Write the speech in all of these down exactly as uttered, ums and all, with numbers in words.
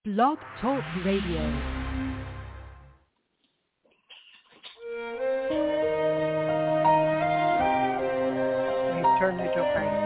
Blog Talk Radio. Turn me to Frank.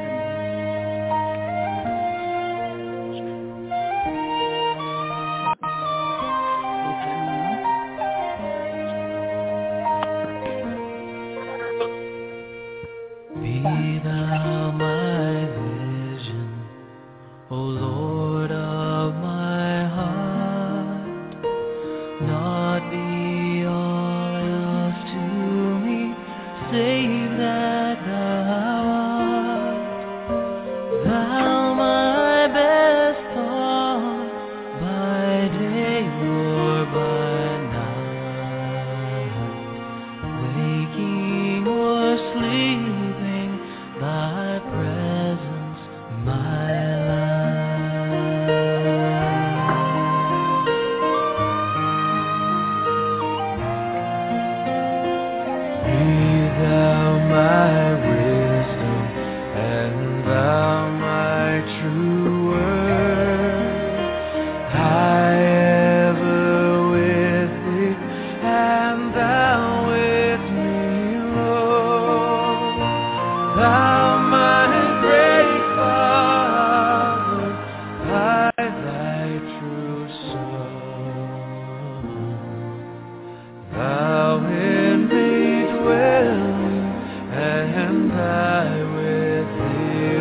Be thou my vision, O Lord of my heart, not be all else to me, save that thou art. Thou my best thought, by day or by night, waking or sleeping, thy presence my life. Be thou my wisdom, and thou my true word. I ever with thee, and thou with me, Lord. Thou my great Father, I thy true Son. Thou in me dwelling, and I with thee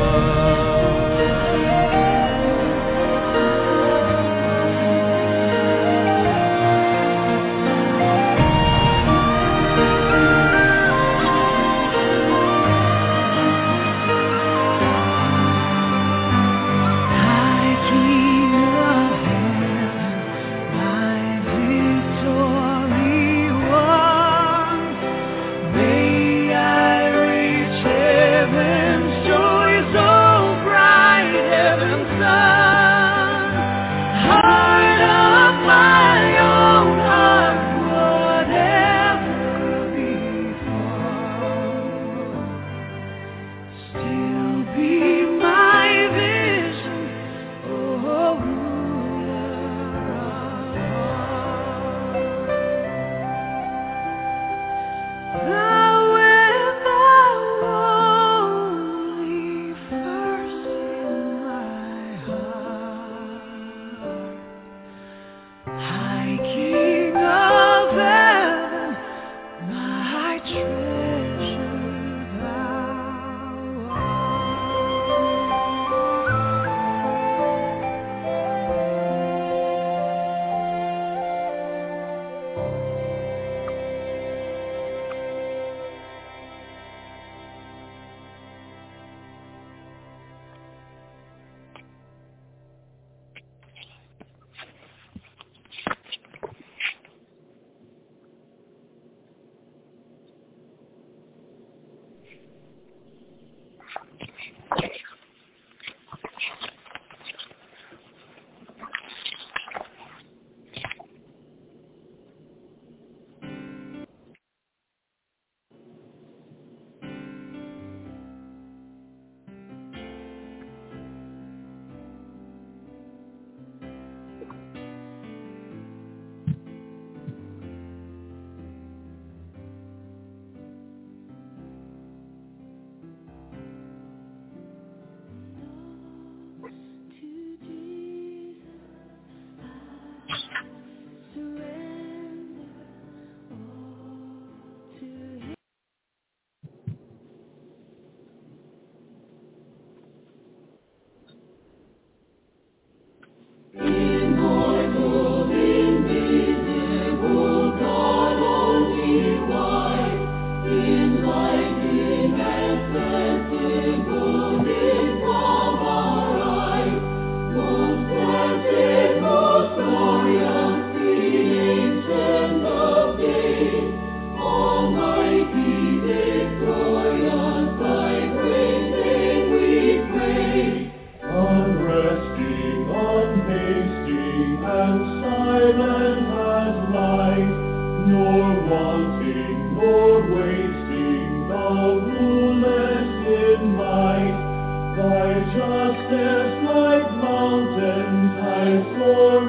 Thy King of heaven, my victory won. May I reach heaven's joy, so bright, heaven's sun. Heart of my own heart, whatever befall, still be my vision, O ruler of all. Thou art thou only first in my heart, High King of heaven, my treasure thou Thy justice like mountains high soar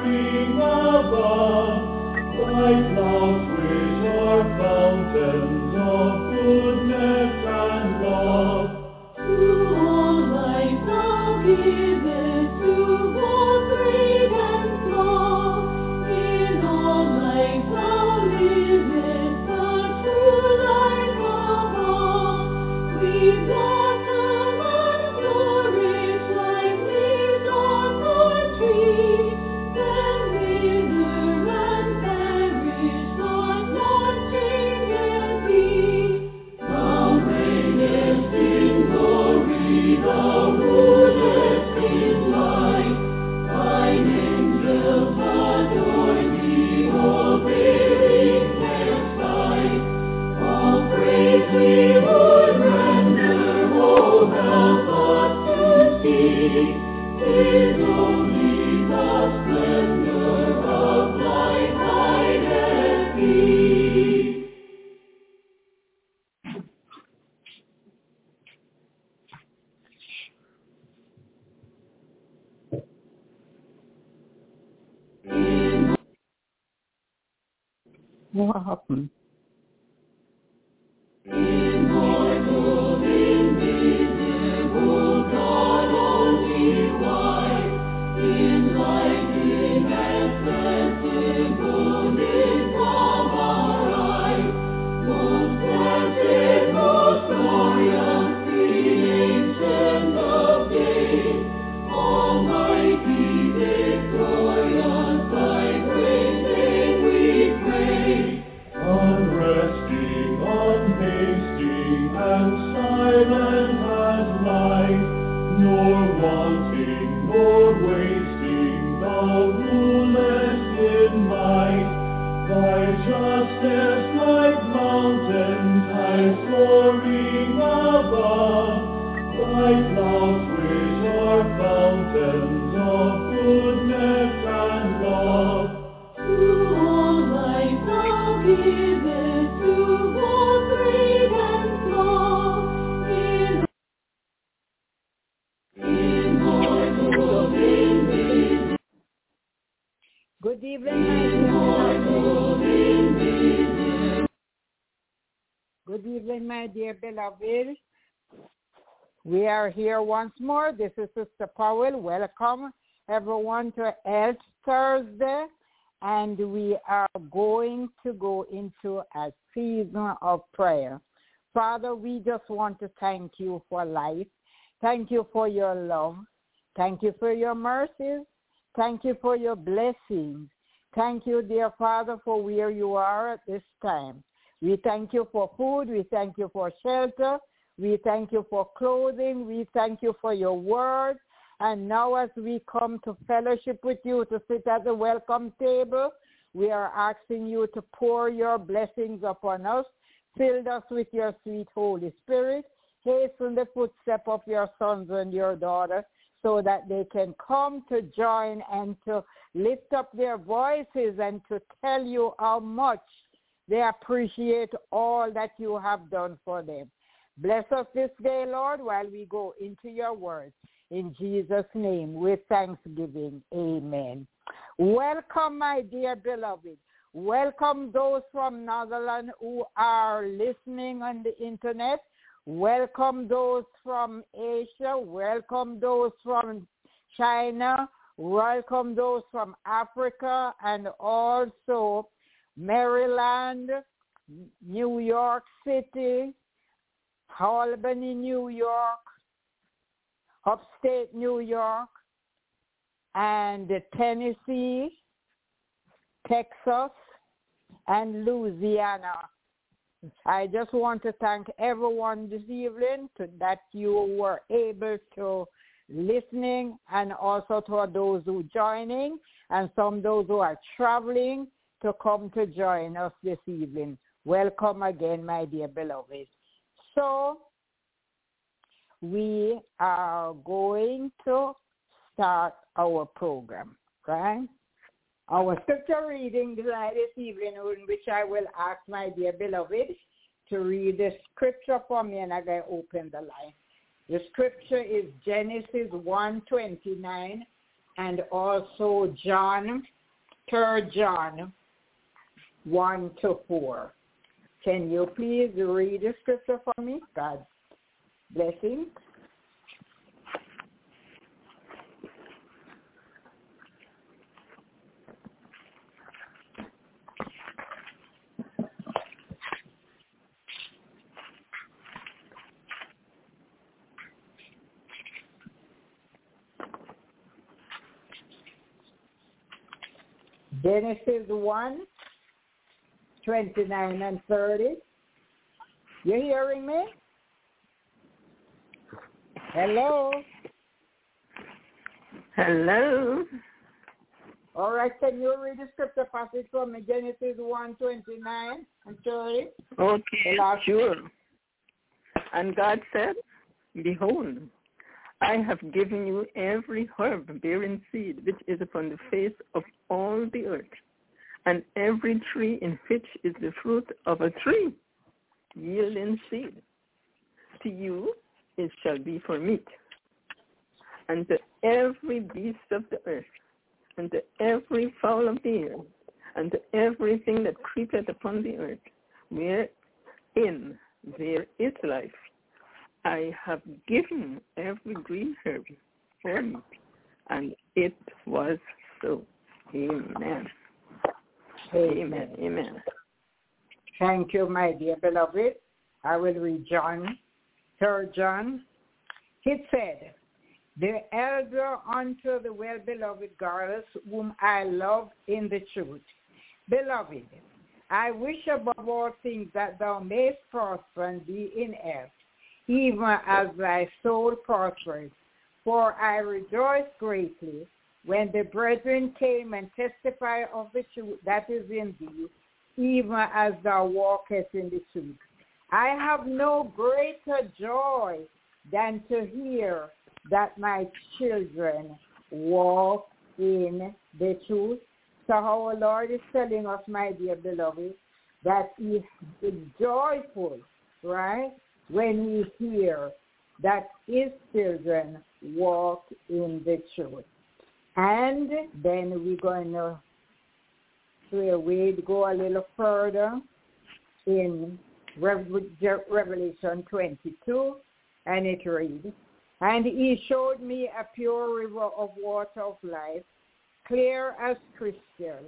What happened? Immortal, invisible, God only wise, enlightening, accessible, is from our eyes. Most blessed, most glorious, the Ancient of Days, Almighty, victorious, thy great name we praise. Unresting, unhasting, and silent as light, nor wanting, nor wasting, thou rulest in might. Thy justice like mountains, high soaring above, thy clouds which are fountains of goodness and love. To all life thou givest, to both great and small, in immortal, invisible. Good evening, my dear. Good evening, my dear beloved. We are here once more. This is Sister Powell. Welcome, everyone, to Health Thursday. And we are going to go into a season of prayer. Father, we just want to thank you for life. Thank you for your love. Thank you for your mercies. Thank you for your blessings. Thank you, dear Father, for where you are at this time. We thank you for food. We thank you for shelter. We thank you for clothing. We thank you for your word. And now as we come to fellowship with you, to sit at the welcome table, we are asking you to pour your blessings upon us. Fill us with your sweet Holy Spirit. Hasten the footstep of your sons and your daughters so that they can come to join and to lift up their voices and to tell you how much they appreciate all that you have done for them. Bless us this day, Lord, while we go into your word. In Jesus' name, with thanksgiving, amen. Welcome, my dear beloved. Welcome those from Netherlands who are listening on the internet. Welcome those from Asia. Welcome those from China. Welcome those from Africa and also Maryland, New York City, Albany, New York, upstate New York, and Tennessee, Texas, and Louisiana. I just want to thank everyone this evening to, that you were able to listening, and also to those who are joining, and some those who are traveling to come to join us this evening. Welcome again, my dear beloved. So we are going to start our program, right? Our scripture reading tonight this evening, in which I will ask my dear beloved to read the scripture for me, and I will open the line. The scripture is Genesis one twenty-nine and also John, Third John one to four. Can you please read the scripture for me? God bless you. Genesis one, twenty-nine and thirty. You hearing me? Hello? Hello? All right, can you read the scripture passage from me? Genesis one, twenty-nine and thirty. Okay, sure. And God said, behold, I have given you every herb bearing seed which is upon the face of all the earth, and every tree in which is the fruit of a tree yielding seed. To you it shall be for meat, and to every beast of the earth, and to every fowl of the air, and to everything that creepeth upon the earth, wherein there is life. I have given every green herb for meat, and it was so. Amen. Amen. Amen. Thank you, my dear beloved. I will read John, Third John. It said, the elder unto the well-beloved Gaius, whom I love in the truth. Beloved, I wish above all things that thou mayest prosper and be in health, even as thy soul prospers. For I rejoiced greatly when the brethren came and testified of the truth that is in thee, even as thou walkest in the truth. I have no greater joy than to hear that my children walk in the truth. So our Lord is telling us, my dear beloved, that he is joyful, right, when we hear that his children walk in the truth. And then we're going to we go a little further in Revelation twenty-two, and it reads, and he showed me a pure river of water of life, clear as crystal,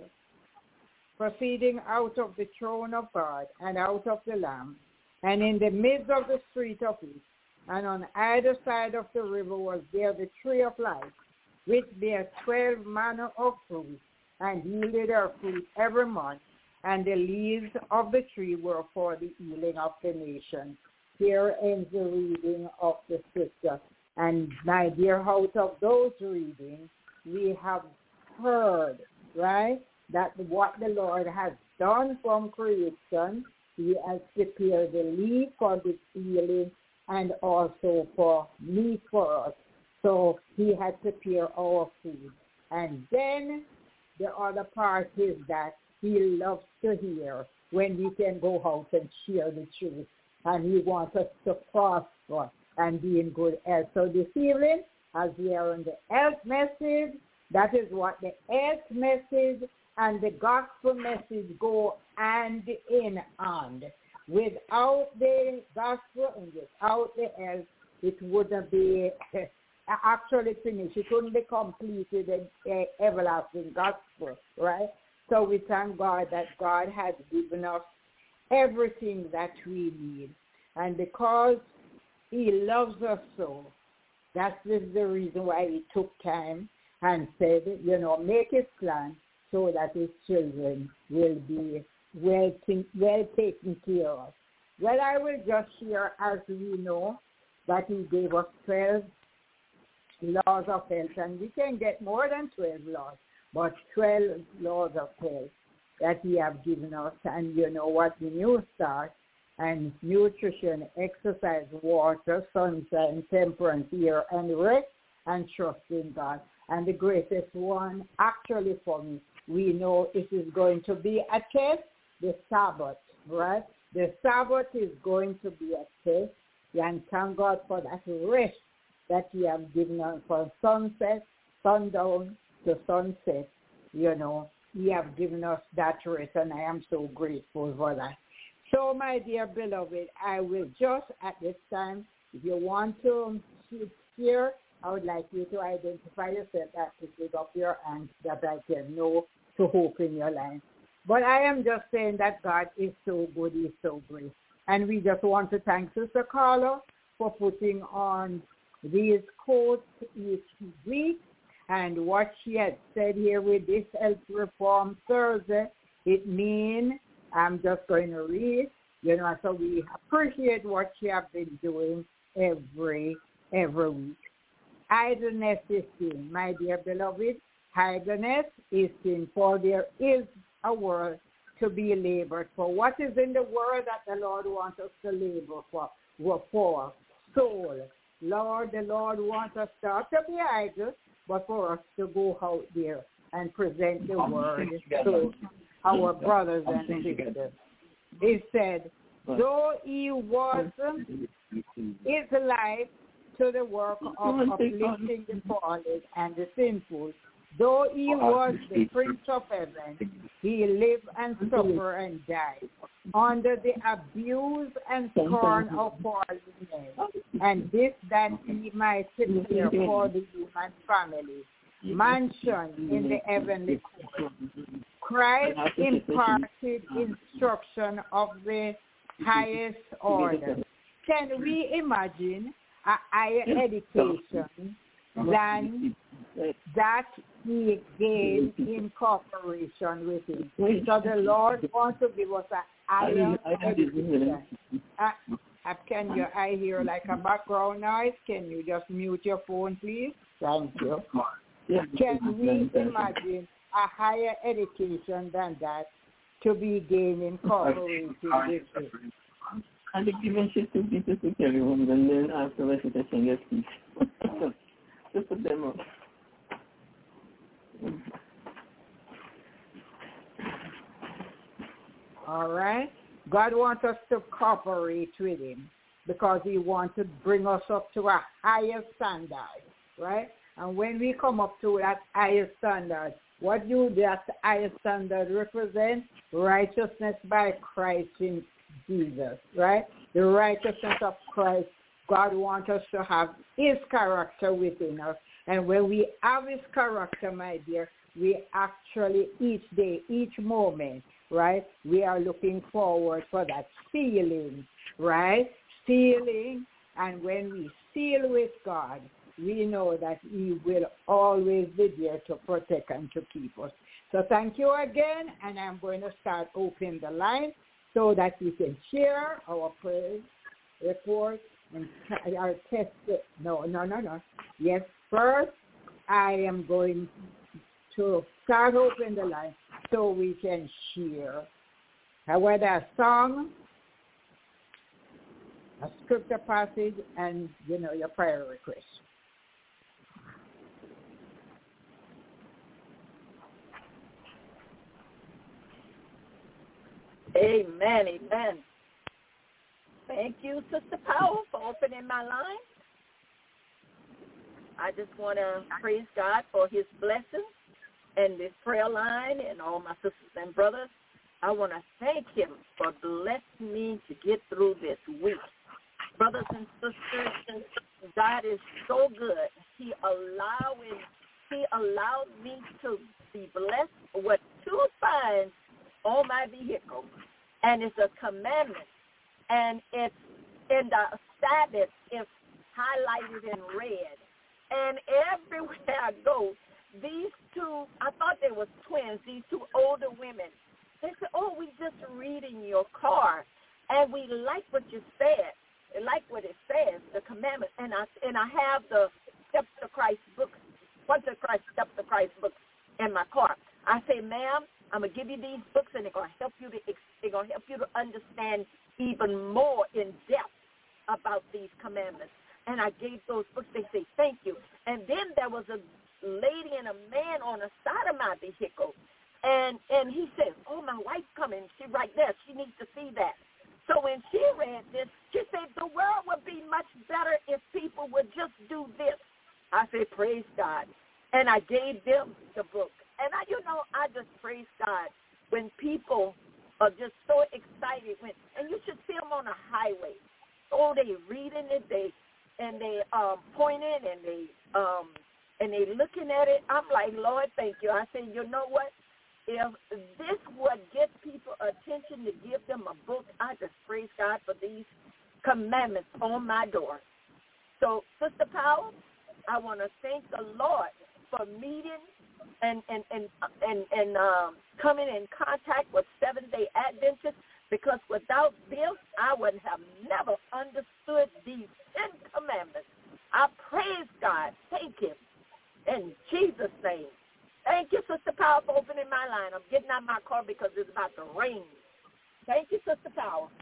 proceeding out of the throne of God and out of the Lamb, and in the midst of the street of it, and on either side of the river was there the tree of life, which bare twelve manner of fruit, and yielded her fruit every month, and the leaves of the tree were for the healing of the nation. Here ends the reading of the scripture. And my dear, out of those readings, we have heard, right, that what the Lord has done from creation, he has prepared the leaf for the healing and also for meat for us. So he had prepared our food. And then the other part is that he loves to hear when we can go out and share the truth. And he wants us to prosper and be in good health. So this evening, as we are on the health message, that is what the health message and the gospel message go hand in hand. Without the gospel and without the health, it wouldn't be actually finished. It couldn't be completed in uh, everlasting gospel, right? So we thank God that God has given us everything that we need. And because he loves us so, that is the reason why he took time and said, you know, make his plan so that his children will be well, well taken care of. Well, I will just share, as we know, that he gave us twelve laws of health, and we can get more than twelve laws, but twelve laws of health that he has given us. And you know what, the new start and nutrition, exercise, water, sunshine, temperance, here, and rest, and trust in God. And the greatest one, actually for me, we know it is going to be a test, the Sabbath, right? The Sabbath is going to be a test, and thank God for that rest that he has given us from sunset, sundown to sunset. You know, he has given us that rest, and I am so grateful for that. So, my dear beloved, I will just at this time, if you want to share, I would like you to identify yourself that to pick up your hand that I can know to hope in your life. But I am just saying that God is so good, He is so great. And we just want to thank Sister Carla for putting on these quotes each week. And what she had said here with this Health Reform Thursday, it means, I'm just going to read, you know, so we appreciate what she has been doing every, every week. Idleness is sin, my dear beloved. Idleness is sin, for there is a world to be labored for. What is in the world that the Lord wants us to labor for? For soul. Lord, the Lord wants us not to be idle, but for us to go out there and present the word to our brothers and sisters. He said, though he was his life to the work of uplifting the fallen and the sinful, Though he was the Prince of Heaven, he lived and suffered and died under the abuse and scorn of all men, and this that he might prepare for the human family mansion in the heavenly court. Christ imparted instruction of the highest order. Can we imagine a higher education than that he gained in cooperation with him? So the Lord wants to give us a higher education. Uh, uh, can you, I hear like a background noise. Can you just mute your phone, please? Thank you. Can we imagine a higher education than that to be gained in cooperation with it? And they give shit to people to carry home, and then afterwards they can get peace. Just put them up. All right. God wants us to cooperate with him because he wants to bring us up to a higher standard, right? And when we come up to that higher standard, what do that higher standard represent? Righteousness by Christ in Jesus, right? The righteousness of Christ. God wants us to have his character within us. And when we have his character, my dear, we actually each day, each moment, right, we are looking forward for that sealing, right? Sealing. And when we seal with God, we know that he will always be there to protect and to keep us. So thank you again, and I'm going to start opening the line so that we can share our praise report and our test. No, no, no, no. Yes, first I am going to start opening the line so we can share. Whether a song, a scripture passage, and, you know, your prayer request. Amen, amen. Thank you, Sister Powell, for opening my line. I just want to praise God for his blessings and this prayer line and all my sisters and brothers. I want to thank him for blessing me to get through this week. Brothers and sisters, God is so good. He allowing, he allowed me to be blessed with two signs on my vehicle, and it's a commandment, and it's in the Sabbath, it's highlighted in red, and everywhere I go, these two, I thought they were twins, these two older women, they said, oh, we just read in your car, and we like what you said, we like what it says, the commandment, and I and I have the Steps to Christ books, bunch of Christ, Steps to Christ books in my car. I say, ma'am, I'm gonna give you these books, and they're gonna help you to they're gonna help you to understand even more in depth about these commandments. And I gave those books. They say thank you. And then there was a lady and a man on the side of my vehicle, and and he said, "Oh, my wife's coming. She right there. She needs to see that." So when she read this, she said, "The world would be much better if people would just do this." I said, "Praise God," and I gave them the book. And, I, you know, I just praise God when people are just so excited. When, and you should see them on the highway. Oh, they reading it, they and they um, pointing, and they um, and they looking at it. I'm like, Lord, thank you. I said, you know what? If this would get people attention to give them a book, I just praise God for these commandments on my door. So, Sister Powell, I want to thank the Lord for meeting and and and and, and um, coming in contact with Seventh-day Adventists, because without them, I would have never understood these Ten Commandments. I praise God. Thank him. In Jesus' name. Thank you, Sister Powell, for opening my line. I'm getting out of my car because it's about to rain. Thank you, Sister Powell.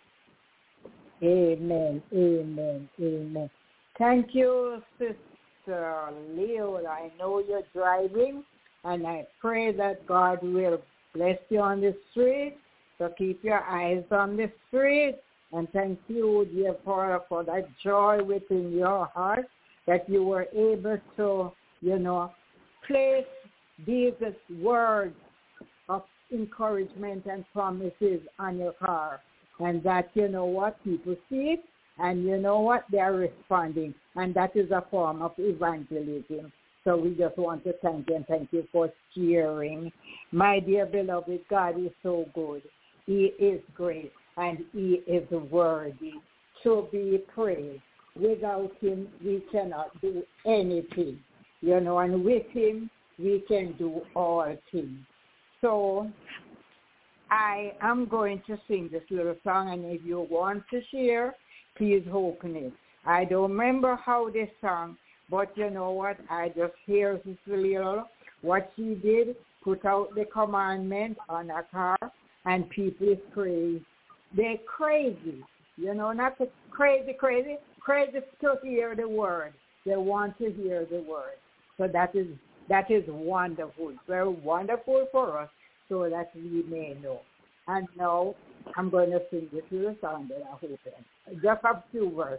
Amen, amen, amen. Thank you, Sister Leo. I know you're driving, and I pray that God will bless you on the street. So keep your eyes on the street. And thank you, dear Father, for that joy within your heart that you were able to, you know, place these words of encouragement and promises on your car. And that, you know what, people see it, and you know what, they are responding. And that is a form of evangelism. So we just want to thank you and thank you for sharing. My dear beloved, God is so good. He is great, and he is worthy to be praised. Without him, we cannot do anything, you know, and with him, we can do all things. So I am going to sing this little song, and if you want to share, please open it. I don't remember how this song, but you know what? I just hear this little, what she did, put out the commandment on a car, and people is crazy. They're crazy, you know, not crazy, crazy, crazy to hear the word. They want to hear the word. So that is that is wonderful, very wonderful for us, so that we may know. And now I'm going to sing this little song that I hope in. Just a few verses.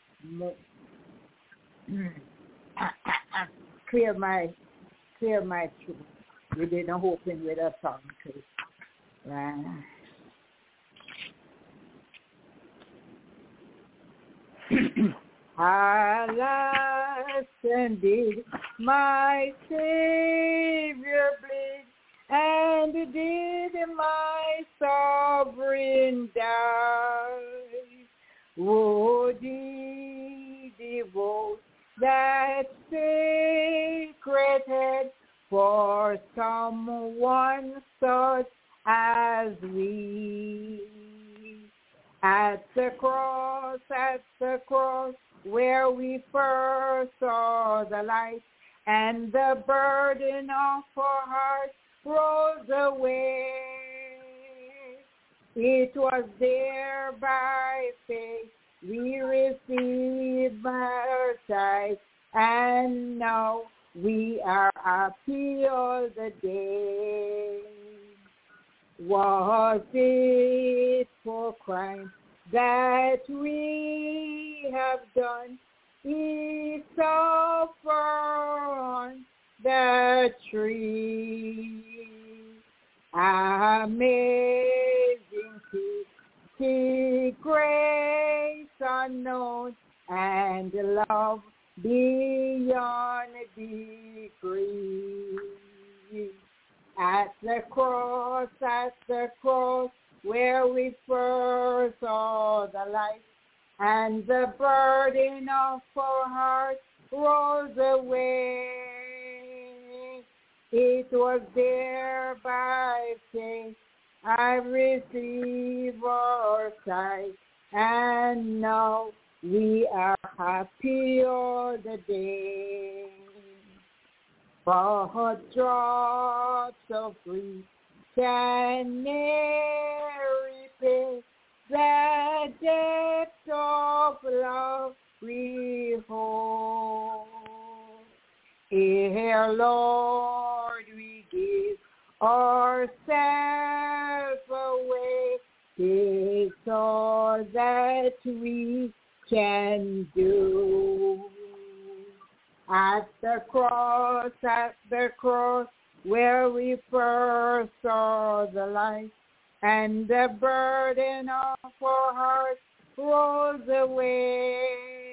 Clear my, clear my truth. We didn't open with a song too. Right. Alas, indeed, my Savior bleed, and did my sovereign die. Would he devote that sacred head for someone such as we? At the cross, at the cross, where we first saw the light, and the burden of our hearts rose away. It was there by faith we received our sight, and now we are happy all the day. Was it for crime that we have done? He suffered on the tree. Amazing to see grace unknown and love beyond degree. At the cross, at the cross, where we first saw the light, and the burden of our hearts rolls away. It was there by faith I received our sight, and now we are happy all the day. For drops of grief can ne'er repay the depth of love we hold. Here, Lord, we give ourselves away. It's all that we can do. At the cross, at the cross, where we first saw the light, and the burden of our hearts rolls away.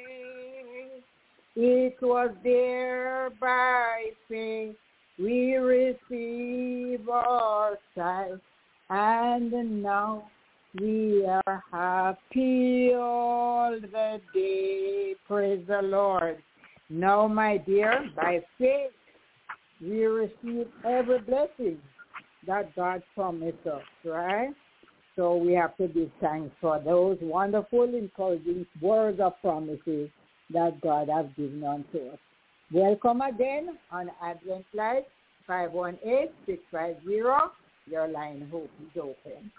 It was there by faith we receive our sight, and now we are happy all the day. Praise the Lord. Now, my dear, by faith, we receive every blessing that God promised us, right? So we have to give thanks for those wonderful, encouraging words of promises that God has given unto us. Welcome again on Advent Life, five one eight, six five zero. Your line hope is open.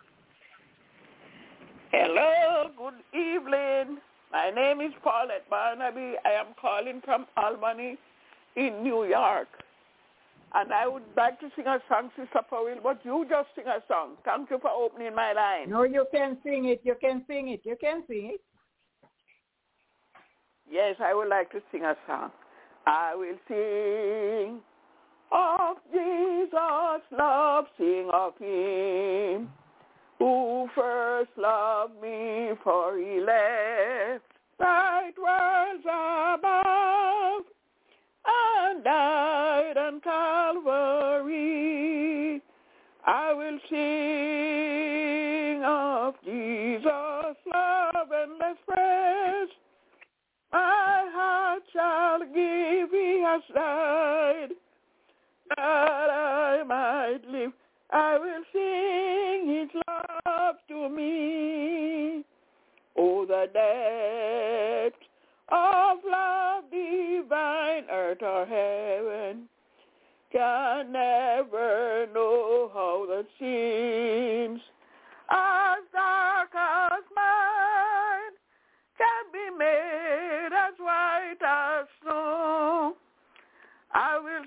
Hello, good evening. My name is Paulette Barnaby. I am calling from Albany in New York. And I would like to sing a song, Sister Powell, but you just sing a song. Thank you for opening my line. No, you can sing it. You can sing it. You can sing it. Yes, I would like to sing a song. I will sing of Jesus' love, sing of him who first loved me, for he left bright worlds above and died on Calvary. I will sing of Jesus' love endless praise. My heart shall give, he has died, that I might live. I will sing his love to me. Oh, the depth of love divine, earth or heaven can never know how that seems. As dark as mine can be made as white as snow. I will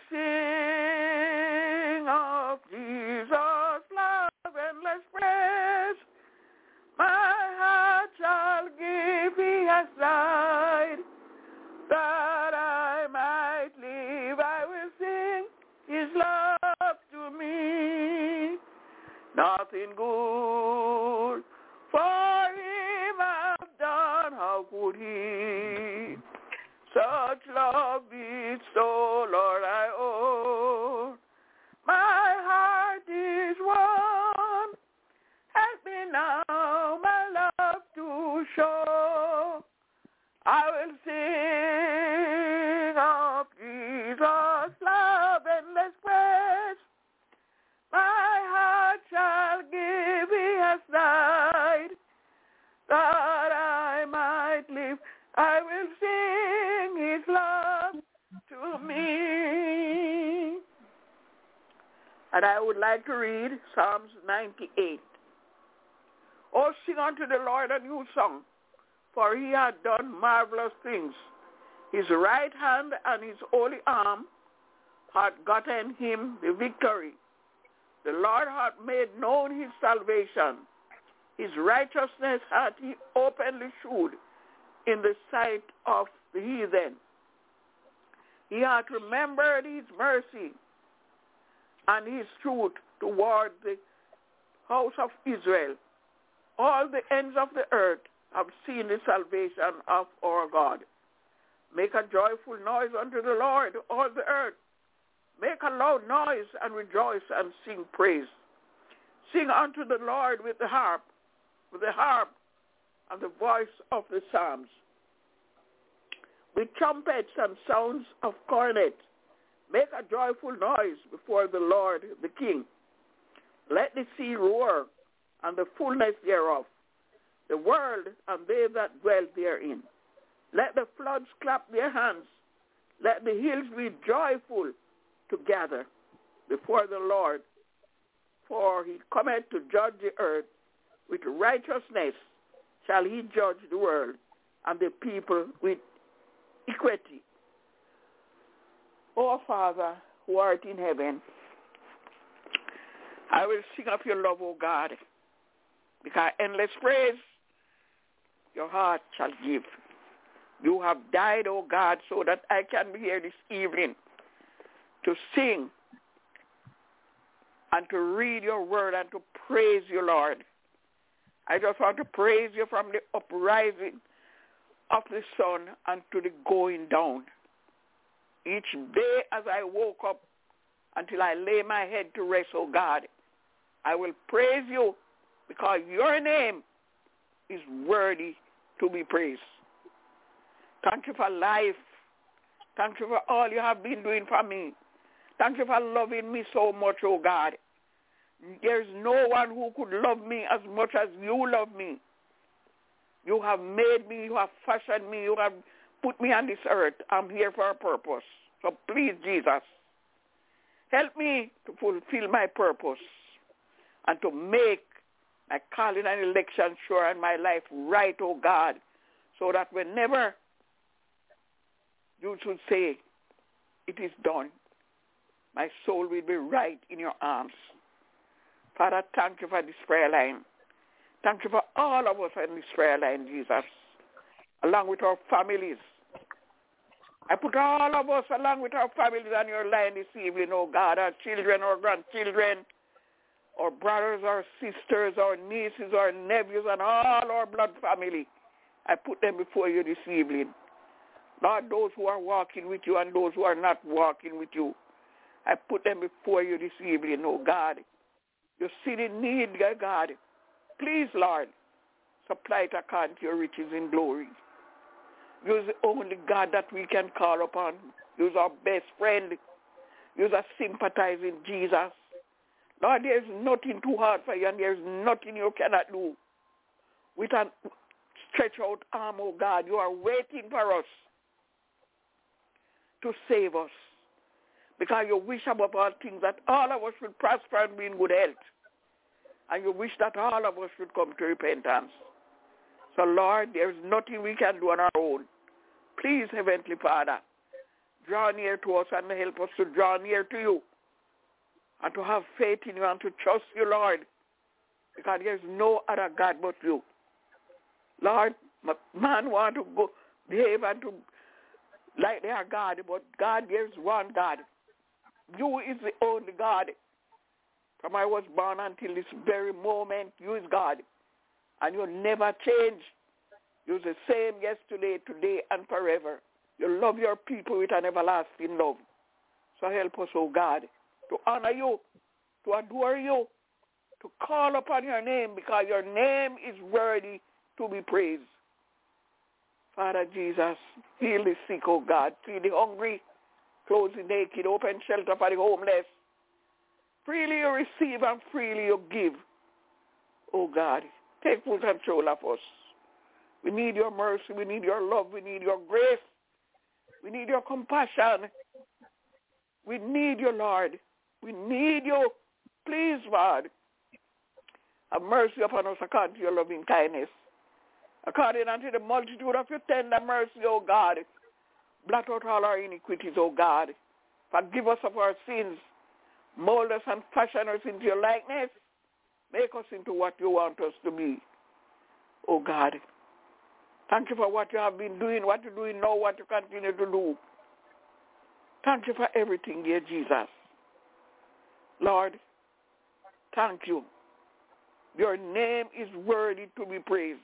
sing of Jesus' love, endless praise. My heart shall give, he has died, that I might live. I will sing his love to me. Nothing good for him I've done, how could he such love bestow, Lord, I owe. My heart is one, help me now my love to show. I will sing of Jesus' love, endless praise. My heart shall give, he has died, that I might live. I will sing his love to me. And I would like to read Psalms ninety-eight. Oh, sing unto the Lord a new song, for he hath done marvelous things. His right hand and his holy arm hath gotten him the victory. The Lord hath made known his salvation. His righteousness hath he openly shewed in the sight of the heathen. He hath remembered his mercy and his truth toward the house of Israel. All the ends of the earth have seen the salvation of our God. Make a joyful noise unto the Lord, all the earth. Make a loud noise and rejoice and sing praise. Sing unto the Lord with the harp, with the harp and the voice of the psalms, with trumpets and sounds of cornet. Make a joyful noise before the Lord the King. Let the sea roar and the fullness thereof, the world and they that dwell therein. Let the floods clap their hands. Let the hills be joyful together before the Lord, for he cometh to judge the earth. With righteousness shall he judge the world, and the people with equity. O Father, who art in heaven, I will sing of your love, O God, because endless praise your heart shall give. You have died, O God, so that I can be here this evening to sing and to read your word and to praise you, Lord. I just want to praise you from the uprising of the sun unto the going down. Each day as I woke up until I lay my head to rest, oh God, I will praise you because your name is worthy to be praised. Thank you for life. Thank you for all you have been doing for me. Thank you for loving me so much, oh God. There's no one who could love me as much as you love me. You have made me, you have fashioned me, you have put me on this earth. I'm here for a purpose. So please, Jesus, help me to fulfill my purpose and to make my calling and election sure and my life right, oh God, so that whenever you should say, it is done, my soul will be right in your arms. Father, thank you for this prayer line. Thank you for all of us in this prayer line, Jesus, along with our families, I put all of us along with our families on your line this evening, oh God, our children, our grandchildren, our brothers, our sisters, our nieces, our nephews, and all our blood family. I put them before you this evening. Lord, those who are walking with you and those who are not walking with you, I put them before you this evening, oh God. You see the need, God. Please, Lord, supply it according to your riches in glory. You're the only God that we can call upon. You're our best friend. You're a sympathizing Jesus. Lord, there's nothing too hard for you, and there's nothing you cannot do. With a stretch out arm, oh God, you are waiting for us to save us. Because you wish above all things that all of us should prosper and be in good health. And you wish that all of us should come to repentance. So, Lord, there's nothing we can do on our own. Please, Heavenly Father, draw near to us and help us to draw near to you and to have faith in you and to trust you, Lord, because there's no other God but you. Lord, man want to go behave and to like they are God, but God, there's one God. You is the only God. From I was born until this very moment, you is God. And you never change. You're the same yesterday, today, and forever. You love your people with an everlasting love. So help us, oh God, to honor you, to adore you, to call upon your name, because your name is worthy to be praised. Father Jesus, heal the sick, oh God. Feed the hungry, clothe the naked, open shelter for the homeless. Freely you receive and freely you give. Oh God, take full control of us. We need your mercy. We need your love. We need your grace. We need your compassion. We need you, Lord. We need you. Please, Lord, have mercy upon us according to your loving kindness. According unto the multitude of your tender mercy, O God. Blot out all our iniquities, O God. Forgive us of our sins. Mold us and fashion us into your likeness. Make us into what you want us to be. O God, thank you for what you have been doing, what you're doing now, what you continue to do. Thank you for everything, dear Jesus. Lord, thank you. Your name is worthy to be praised.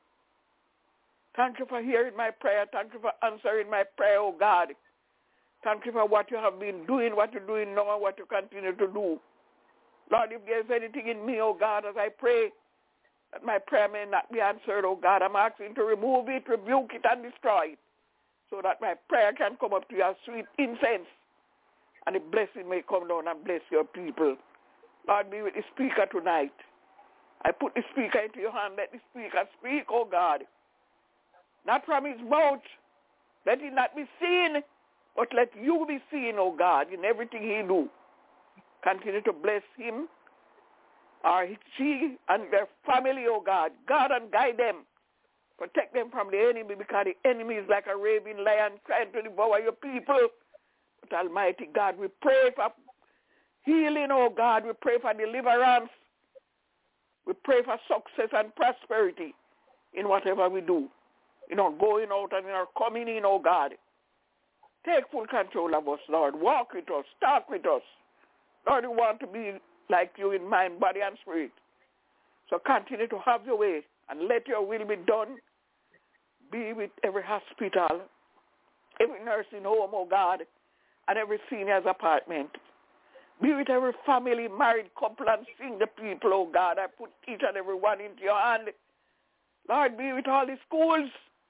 Thank you for hearing my prayer. Thank you for answering my prayer, oh God. Thank you for what you have been doing, what you're doing now, and what you continue to do. Lord, if there's anything in me, oh God, as I pray, that my prayer may not be answered, oh God, I'm asking to remove it, rebuke it, and destroy it, so that my prayer can come up to your sweet incense, and the blessing may come down and bless your people. Lord, be with the speaker tonight. I put the speaker into your hand. Let the speaker speak, oh God. Not from his mouth. Let it not be seen, but let you be seen, oh God, in everything he do. Continue to bless him, or she and their family, oh God. God, and guide them. Protect them from the enemy, because the enemy is like a raving lion trying to devour your people. But Almighty God, we pray for healing, oh God. We pray for deliverance. We pray for success and prosperity in whatever we do. In our going out and in our coming in, oh God. Take full control of us, Lord. Walk with us. Talk with us. Lord, we want to be like you in mind, body, and spirit. So continue to have your way and let your will be done. Be with every hospital, every nursing home, oh God, and every senior's apartment. Be with every family, married couple, and single people, oh God. I put each and every one into your hand. Lord, be with all the schools,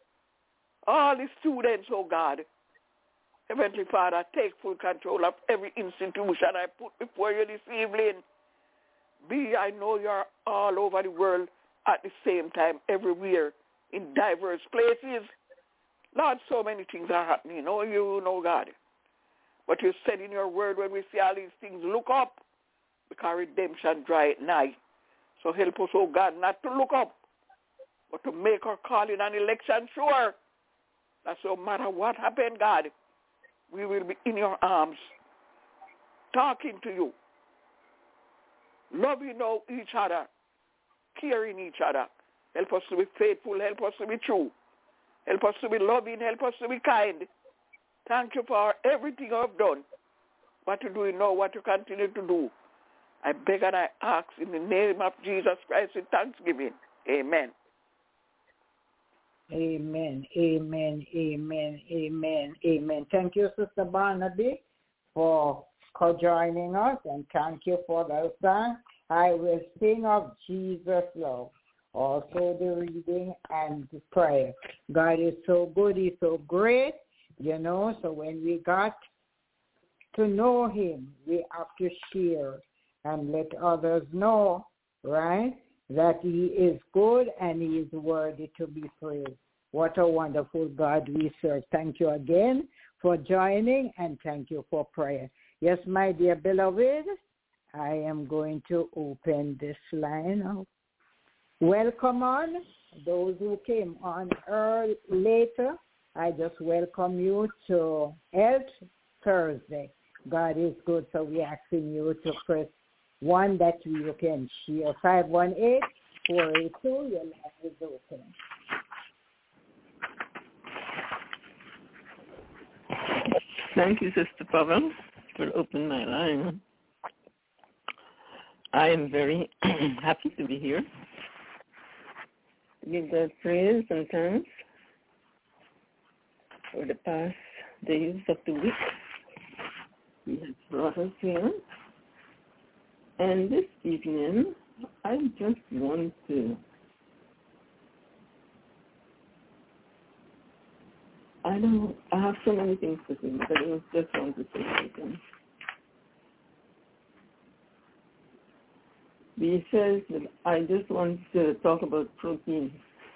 all the students, oh God. Heavenly Father, take full control of every institution I put before you this evening. Be, I know you're all over the world at the same time, everywhere, in diverse places. Lord, so many things are happening. Oh, you know, God. But you said in your word, when we see all these things, look up, because redemption draweth nigh. So help us, oh God, not to look up, but to make our calling and election sure. That no matter what happened, God, we will be in your arms, talking to you, loving each other, caring each other. Help us to be faithful. Help us to be true. Help us to be loving. Help us to be kind. Thank you for everything I've done, what you're doing now, what you continue to do. I beg and I ask in the name of Jesus Christ with thanksgiving. Amen. Amen, amen, amen, amen, amen. Thank you, Sister Barnaby, for co-joining us, and thank you for the song, I Will Sing of Jesus' Love. Also the reading and the prayer. God is so good, he's so great, you know, so when we got to know him, we have to share and let others know, right, that he is good and he is worthy to be praised. What a wonderful God we serve. Thank you again for joining, and thank you for prayer. Yes, my dear beloved, I am going to open this line up. Welcome on those who came on early, later. I just welcome you to Health Thursday. God is good, so we're asking you to press one that you can share. five one eight, four eight two, your line is open. Thank you, Sister Pavel, for opening my line. I am very happy to be here. Give God praise and thanks for the past days of the week. He has brought us here. And this evening, I just want to, I don't, I have so many things to say, but I just want to say something. He says that I just want to talk about protein.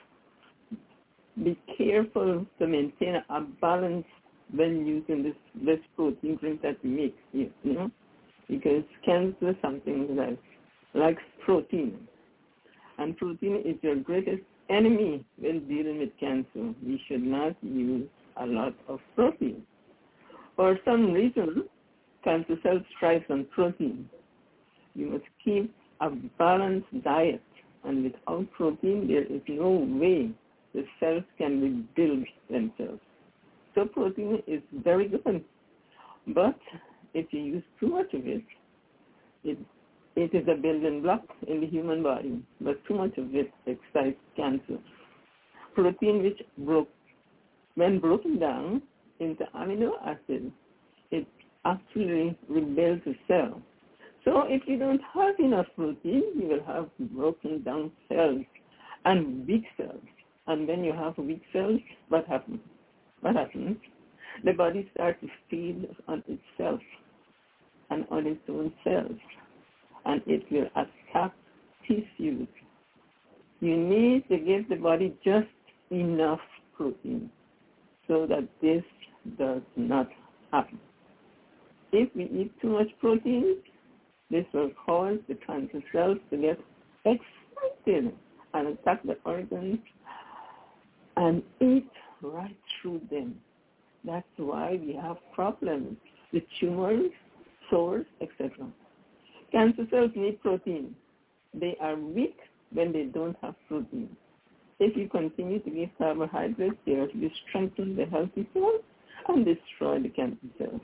Be careful to maintain a balance when using this, this protein drink that we make, you know, because cancer is something that likes protein. And protein is your greatest enemy when dealing with cancer. We should not use a lot of protein. For some reason, cancer cells thrive on protein. You must keep a balanced diet, and without protein, there is no way the cells can rebuild themselves. So protein is very good, but if you use too much of it, it, it is a building block in the human body, but too much of it excites cancer. Protein, which broke, when broken down into amino acids, it actually rebuilds the cell. So if you don't have enough protein, you will have broken down cells and weak cells. And when you have weak cells, what happens? What happens? The body starts to feed on itself and on its own cells, and it will attack tissues. You need to give the body just enough protein so that this does not happen. If we eat too much protein, this will cause the cancer cells to get excited and attack the organs and eat right through them. That's why we have problems with tumors, sores, et cetera. Cancer cells need protein. They are weak when they don't have protein. If you continue to give carbohydrates, they will strengthen the healthy cells and destroy the cancer cells.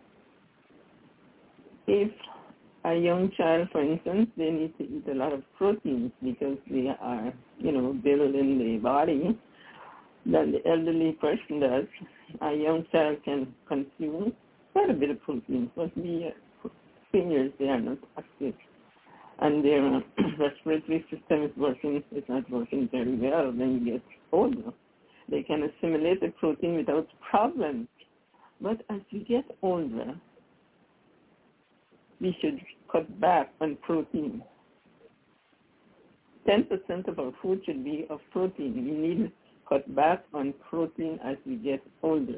If a young child, for instance, they need to eat a lot of proteins because they are, you know, building the body than the elderly person does. A young child can consume quite a bit of protein, but we uh, seniors, they are not active. And their uh, respiratory system is working, is not working very well when you get older. They can assimilate the protein without problems. But as you get older, we should cut back on protein. ten percent of our food should be of protein. We need to cut back on protein as we get older.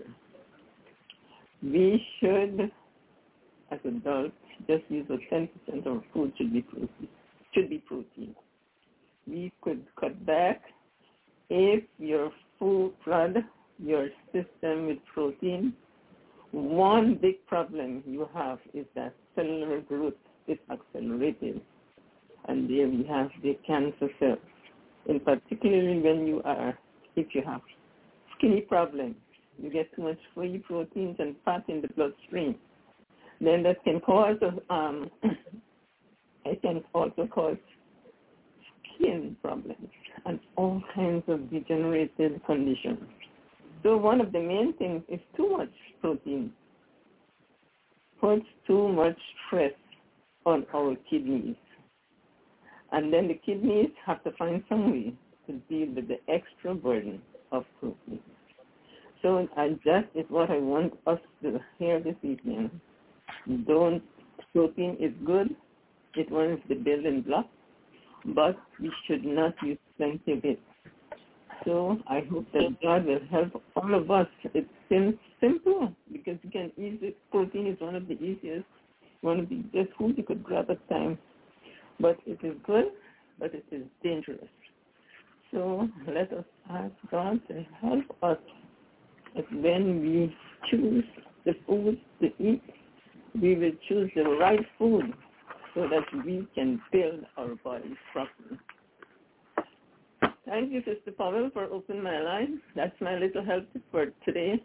We should, as adults, just use a ten percent of our food should be protein. Should be protein. We could cut back if your food flood your system with protein. One big problem you have is that cellular growth is accelerated, and there we have the cancer cells. In particularly when you are, if you have skinny problems, You get too much free proteins and fat in the bloodstream. Then that can cause, um, it can also cause skin problems and all kinds of degenerative conditions. So one of the main things is too much protein puts too much stress on our kidneys. And then the kidneys have to find some way to deal with the extra burden of protein. So I, that is what I want us to hear this evening. Don't, protein is good. It was the building block, but we should not use plenty of it. So I hope that God will help all of us. It seems simple because you can easily, protein is one of the easiest, one of the best foods you could grab at times. But it is good, but it is dangerous. So let us ask God to help us that when we choose the food to eat, we will choose the right food so that we can build our bodies properly. Thank you, Sister Powell, for opening my line. That's my little help for today.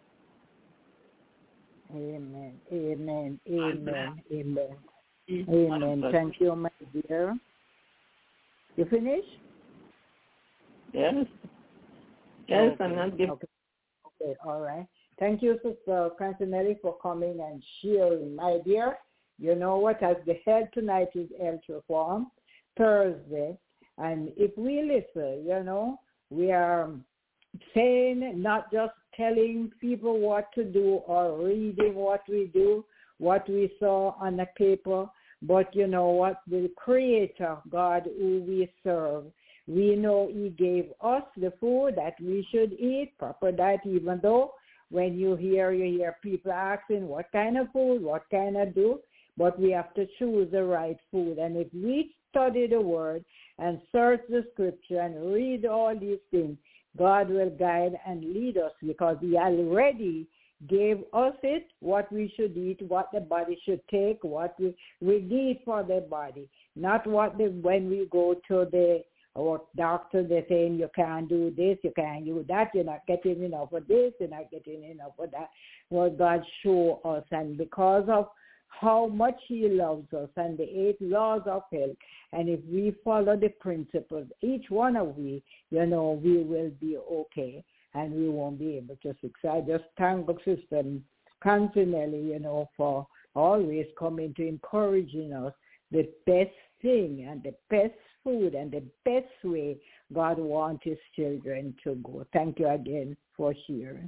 Amen, amen, amen, amen. Amen. Thank you, my dear. You finished? Yes. Yes, okay. I'm not giving. Okay. okay, all right. Thank you, Sister Cantinelli, for coming and sharing. My dear, you know what? As the head tonight is Health Reform Thursday, and if we listen, you know, we are saying, not just telling people what to do or reading what we do, what we saw on the paper, but you know what, the Creator, God, who we serve, we know He gave us the food that we should eat, proper diet, even though when you hear, you hear people asking what kind of food, what can I do, but we have to choose the right food. And if we study the Word and search the Scripture and read all these things, God will guide and lead us because He already gave us it, what we should eat, what the body should take, what we, we need for the body. Not what the, when we go to the our doctor, they're saying you can't do this, you can't do that, you're not getting enough of this, you're not getting enough of that. Well, God show us, and because of how much He loves us and the eight laws of health, and if we follow the principles, each one of we, you know, we will be okay. And we won't be able to fix it. I just thank the system continually, you know, for always coming to encouraging us the best thing and the best food and the best way God wants His children to go. Thank you again for sharing.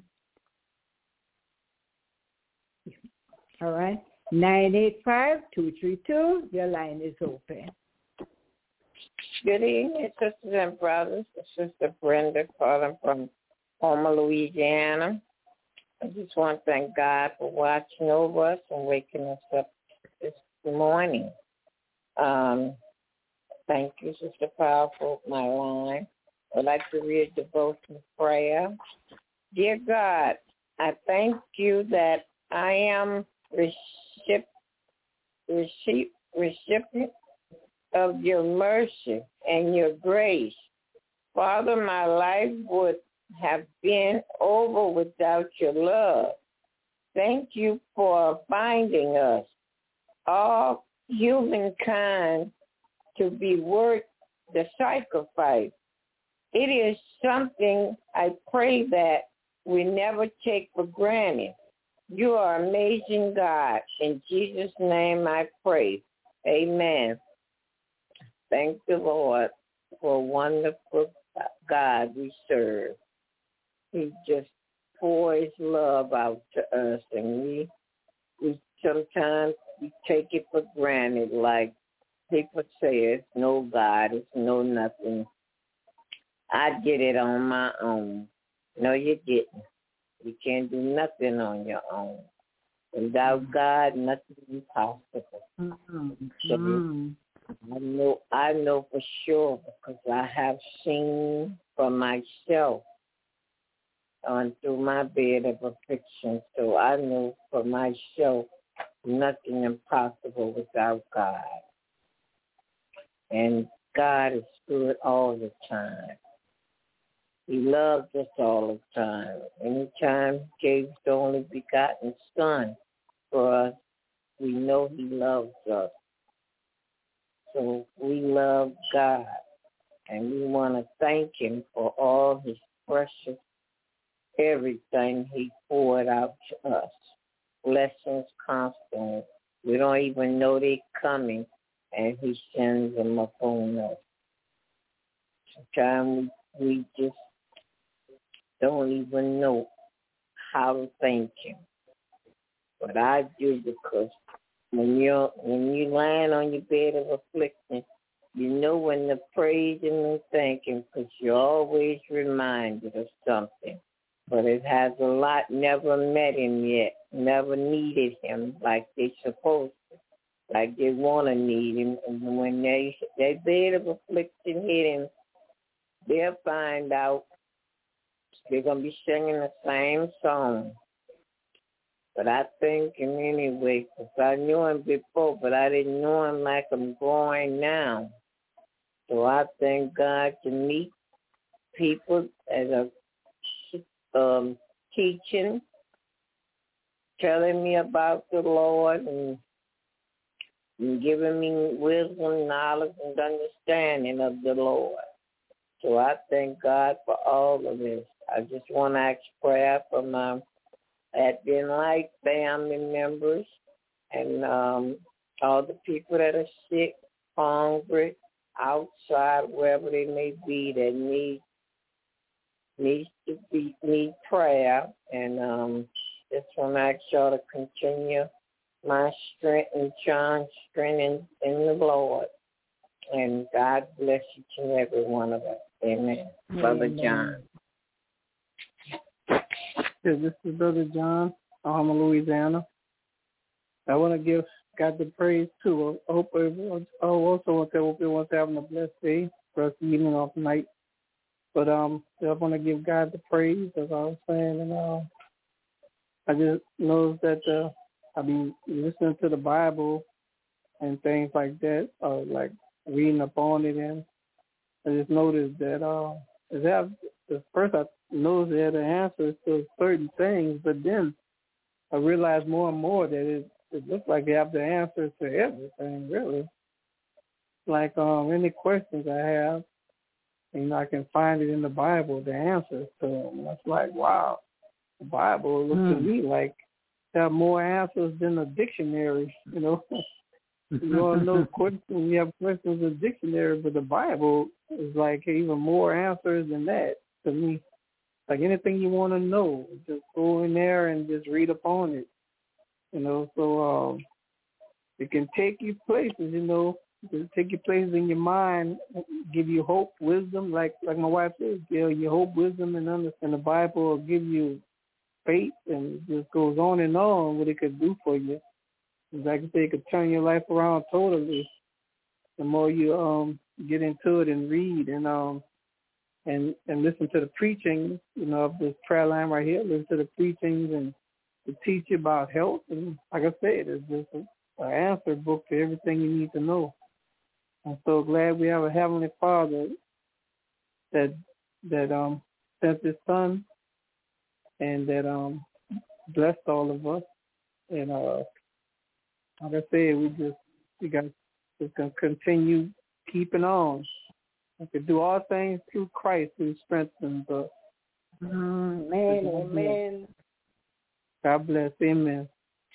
All right. nine eight five, two three two, your line is open. Good evening, sisters and brothers. This is Sister Brenda calling from Homer, Louisiana. I just want to thank God for watching over us and waking us up this morning. Um, thank you, Sister Powell, for my line. I'd like to read the devotion prayer. Dear God, I thank you that I am recipient, recipient of your mercy and your grace. Father, my life would have been over without your love. Thank you for finding us, all humankind, to be worth the sacrifice. It is something I pray that we never take for granted. You are amazing, God. In Jesus' name I pray. Amen. Thank the Lord for a wonderful God we serve. He just pours love out to us, and we we sometimes we take it for granted, like people say it's no God, it's no nothing. I did it on my own. No, you didn't. You can't do nothing on your own. Without God, nothing is possible. Mm-hmm. So Mm-hmm. I know, I know for sure because I have seen for myself on through my bed of affliction. So I know for myself nothing impossible without God. And God is good all the time. He loves us all the time. Anytime he gave the only begotten Son for us, we know he loves us. So we love God, and we want to thank him for all his precious, everything he poured out to us. Blessings constantly. We don't even know they're coming, and he sends them upon us. Sometimes we, we just don't even know how to thank him. But I do, because when you're when you land on your bed of affliction, you know when to praise him and thank him, because you're always reminded of something. But it has a lot never met him yet, never needed him like they're supposed to, like they want to need him. And when they their bed of affliction hit him, they'll find out they're going to be singing the same song. But I thank him anyway, because I knew him before, but I didn't know him like I'm growing now. So I thank God to meet people that are um, teaching, telling me about the Lord, and, and giving me wisdom, knowledge, and understanding of the Lord. So I thank God for all of this. I just want to ask prayer for my Advent Life family members and um, all the people that are sick, hungry, outside, wherever they may be, that need needs to be need prayer. And um, just want to ask y'all to continue my strength and John's strength in, in the Lord. And God bless each and every one of us. Amen. Amen. Brother John. Yes, this is Brother John, Alma, Louisiana. I want to give God the praise, too. I hope everyone, I also want to hope everyone's having a blessed day, blessed evening off night. But um, I want to give God the praise, as I was saying. And uh, I just know that uh, I've been listening to the Bible and things like that, uh, like reading upon it. And I just noticed that uh, is that the first I knows they had the answers to certain things, but then I realized more and more that it, it looks like they have the answers to everything, really. Like um, any questions I have, you know, I can find it in the Bible, the answers to them. That's like, wow, the Bible looks mm. to me like they have more answers than a dictionary, you know. You want to know questions, you have questions in the dictionary, but the Bible is like even more answers than that to me. Like anything you want to know, just go in there and just read upon it, you know. So um, it can take you places, you know, it take you places in your mind, give you hope, wisdom, like like my wife says, you know, your hope, wisdom, and understand. The Bible will give you faith, and it just goes on and on what it could do for you. Like I say, it could turn your life around totally. The more you um get into it and read and um. And, and listen to the preaching, you know, of this prayer line right here. Listen to the preachings and to teach you about health. And like I said, it's just an answer book to everything you need to know. I'm so glad we have a Heavenly Father that that um sent His Son and that um blessed all of us. And uh, like I said, we just we got just gonna continue keeping on. We can do all things through Christ who strengthens us. Amen. Amen. God bless. Amen.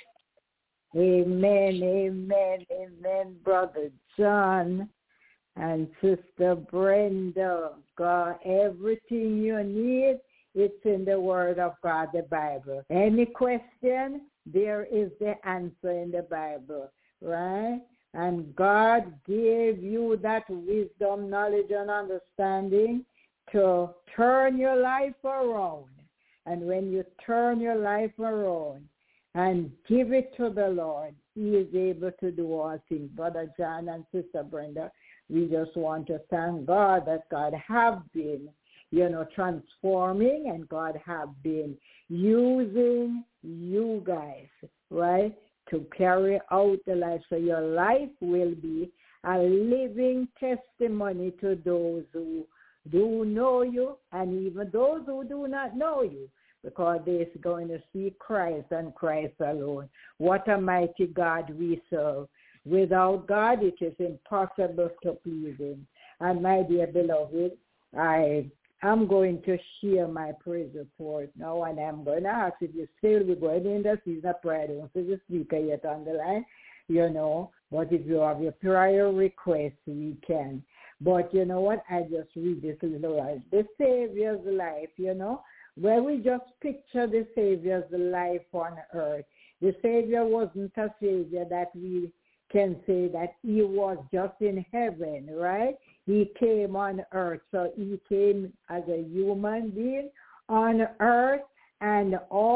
Amen. Amen. Amen, Brother John and Sister Brenda. God, everything you need, it's in the Word of God, the Bible. Any question, there is the answer in the Bible, right? And God gave you that wisdom, knowledge, and understanding to turn your life around. And when you turn your life around and give it to the Lord, He is able to do all things. Brother John and Sister Brenda, we just want to thank God that God have been, you know, transforming, and God have been using you guys, right, to carry out the life. So your life will be a living testimony to those who do know you, and even those who do not know you, because they're going to see Christ and Christ alone. What a mighty God we serve. Without God, it is impossible to please him. And my dear beloved, I am going to share my praise report now, and I'm going to ask if you still be going in the season of prayer. I don't see the speaker yet on the line, you know, but if you have your prayer request, we can. But you know what? I just read this little life. The Savior's life, you know, where we just picture the Savior's life on earth. The Savior wasn't a Savior that we can say that he was just in heaven, right? He came on earth. So he came as a human being on earth, and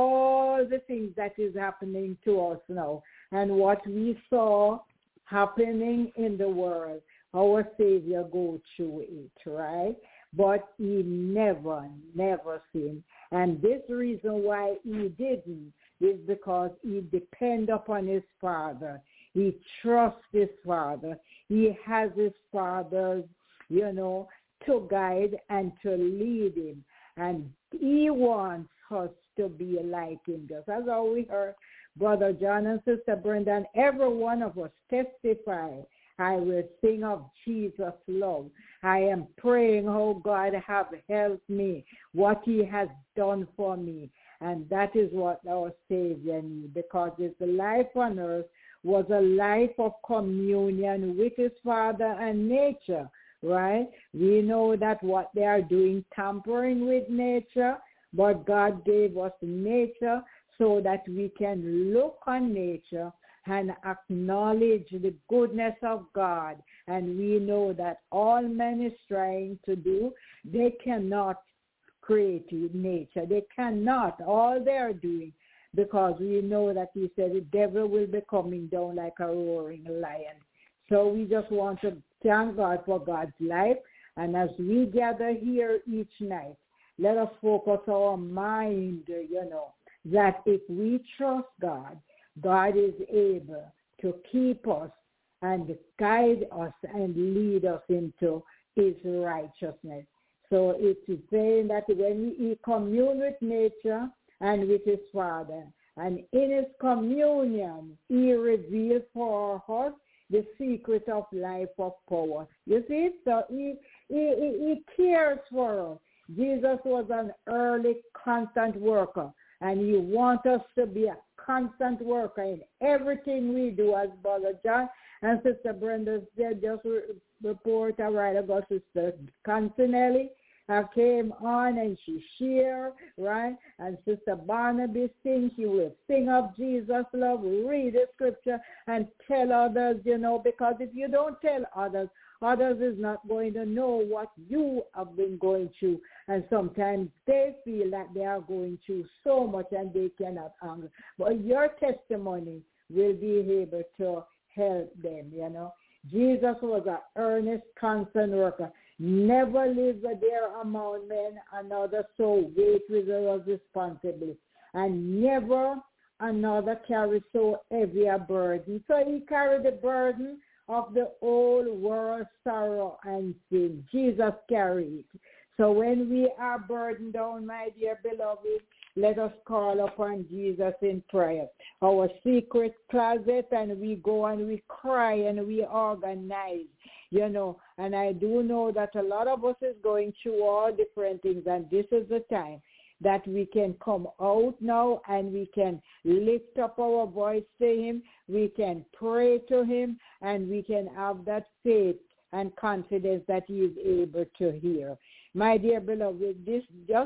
all the things that is happening to us now and what we saw happening in the world, our Savior go through it, right? But he never, never sinned. And this reason why he didn't is because he depend upon his Father. He trusts his Father. He has his Father, you know, to guide and to lead him. And he wants us to be like him. Just as how we heard Brother John and Sister Brenda, and every one of us testify, I will sing of Jesus' love. I am praying, oh God, have helped me, what he has done for me. And that is what our Savior needs, because his life on earth was a life of communion with his Father and nature, right? We know that what they are doing, tampering with nature, but God gave us nature so that we can look on nature and acknowledge the goodness of God. And we know that all man is trying to do, they cannot create nature. They cannot. All they are doing, because we know that he said the devil will be coming down like a roaring lion. So we just want to thank God for God's life. And as we gather here each night, let us focus our mind, you know, that if we trust God, God is able to keep us and guide us and lead us into his righteousness. So it is saying that when he communes with nature and with his Father, and in his communion, he reveals for us the secret of life of power. You see, so he, he, he cares for us. Jesus was an early constant worker, and he wants us to be a constant worker in everything we do, as Brother John and Sister Brenda said, just report a while ago, Sister Consinelli uh, came on and she shared, right? And Sister Barnaby sing, she will sing of Jesus' love, read the scripture and tell others, you know, because if you don't tell others, others is not going to know what you have been going through. And sometimes they feel that they are going through so much and they cannot handle. But your testimony will be able to help them, you know. Jesus was an earnest, constant worker. Never lived there among men, another so weight with us responsibly. And never another carried so heavy a burden. So he carried the burden of the whole world, sorrow and sin. Jesus carried it. So when we are burdened down, my dear beloved, let us call upon Jesus in prayer. Our secret closet, and we go and we cry and we organize, you know. And I do know that a lot of us is going through all different things, and this is the time that we can come out now and we can lift up our voice to him, we can pray to him, and we can have that faith and confidence that he is able to hear. My dear beloved, this just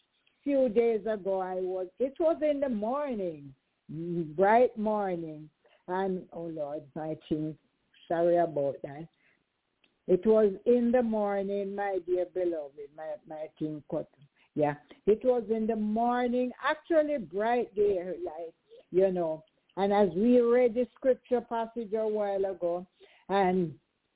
few days ago, I was, it was in the morning, bright morning, and, oh Lord, my thing, sorry about that. It was in the morning, my dear beloved, my, my thing cut. Yeah, it was in the morning, actually bright daylight, you know. And as we read the scripture passage a while ago, and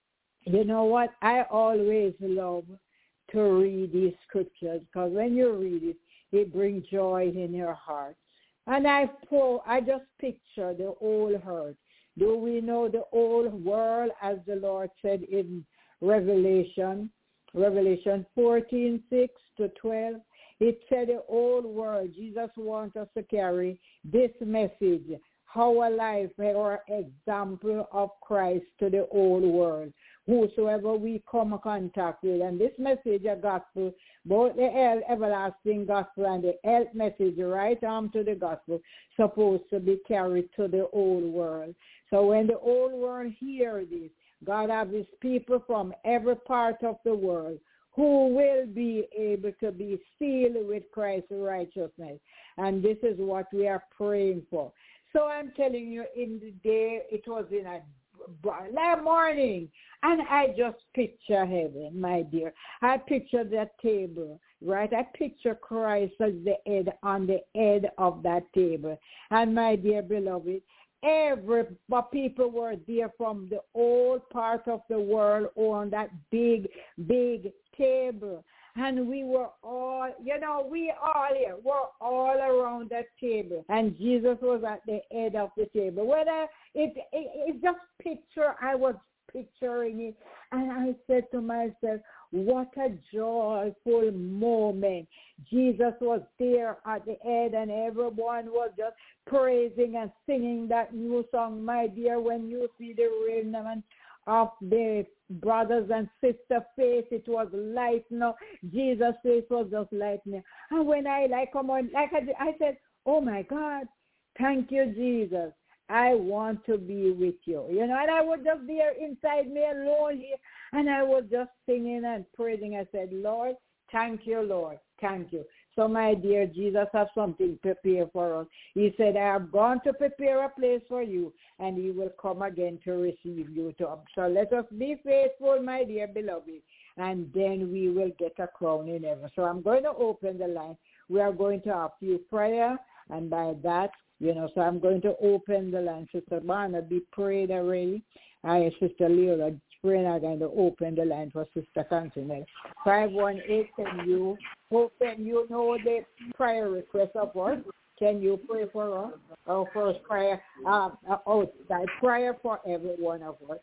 you know what? I always love to read these scriptures, because when you read it, it brings joy in your heart. And I pour, I just picture the whole earth. Do we know the whole world, as the Lord said in Revelation? Revelation fourteen, six to twelve. It said the whole world, Jesus wants us to carry this message, our life, our example of Christ to the whole world, whosoever we come in contact with. And this message, a gospel, both the everlasting gospel and the health message, right arm to the gospel, supposed to be carried to the whole world. So when the whole world hears this, God has his people from every part of the world who will be able to be sealed with Christ's righteousness. And this is what we are praying for. So I'm telling you, in the day, it was in a late morning, and I just picture heaven, my dear. I picture that table, right? I picture Christ as the head on the head of that table. And my dear beloved, every people were there from the whole part of the world on that big, big table. And we were all, you know, we all here, we're all around that table. And Jesus was at the head of the table. Whether it, it, it just picture, I was picturing it. And I said to myself, what a joyful moment. Jesus was there at the head and everyone was just praising and singing that new song, my dear, when you see the raiment of the brothers and sister face, it was light. No, Jesus' face was just lightning. And when I like come on, like I, I said, oh my God, thank you, Jesus. I want to be with you. You know, and I was just there inside me alone here, and I was just singing and praising. I said, Lord, thank you, Lord. Thank you. So, my dear, Jesus has something prepared for us. He said, I have gone to prepare a place for you, and he will come again to receive you. To. So let us be faithful, my dear beloved, and then we will get a crown in heaven. So I'm going to open the line. We are going to have few prayer, and by that, you know, so I'm going to open the line. Sister Barnaby prayed already. I, Sister Leola, praying. I'm going to open the line for Sister Continental. five one eight, can you open, you know the prayer request of us? Can you pray for us? Our first prayer, uh, oh, that prayer for every one of us.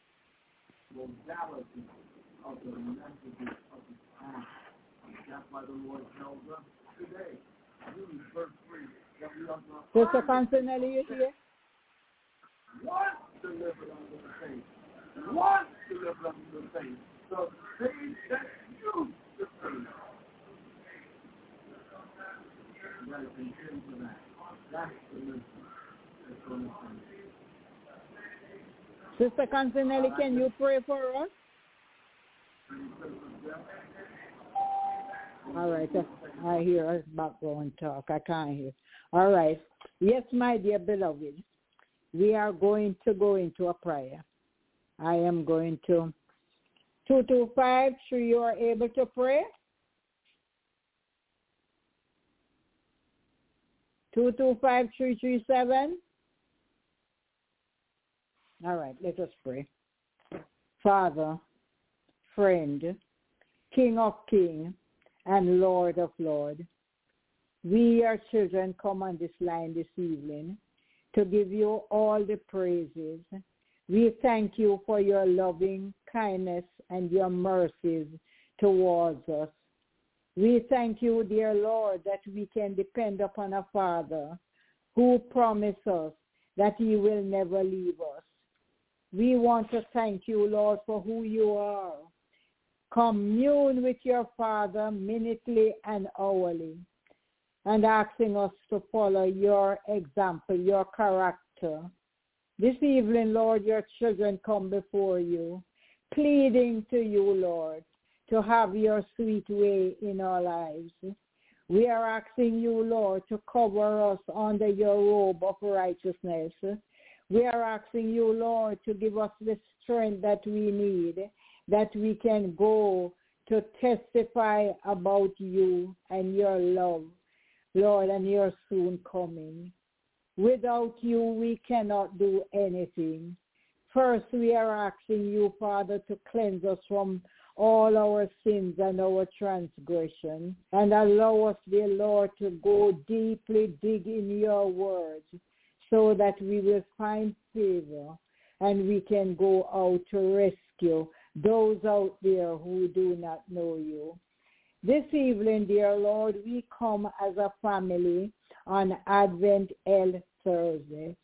That's why the Lord tells us today, verse three, Sister Continental, you here? Once delivered unto the faith. Once delivered unto the faith. So they set you to faith. You got to contend for that. That's the mission that's going to come. Sister Continental, can you pray for us? All right. I hear us background talk. I can't hear. All right. Yes, my dear beloved, we are going to go into a prayer. I am going to two two five, sure you are able to pray. two two five, three three seven. All right, let us pray. Father, friend, King of kings, and Lord of lords, we, your children, come on this line this evening to give you all the praises. We thank you for your loving kindness and your mercies towards us. We thank you, dear Lord, that we can depend upon a Father who promised us that he will never leave us. We want to thank you, Lord, for who you are. Commune with your Father minutely and hourly, and asking us to follow your example, your character. This evening, Lord, your children come before you, pleading to you, Lord, to have your sweet way in our lives. We are asking you, Lord, to cover us under your robe of righteousness. We are asking you, Lord, to give us the strength that we need, that we can go to testify about you and your love, Lord, and your soon coming. Without you, we cannot do anything. First, we are asking you, Father, to cleanse us from all our sins and our transgression, and allow us, dear Lord, to go deeply dig in your words so that we will find favor and we can go out to rescue those out there who do not know you. This evening, dear Lord, we come as a family on Advent L Thursday,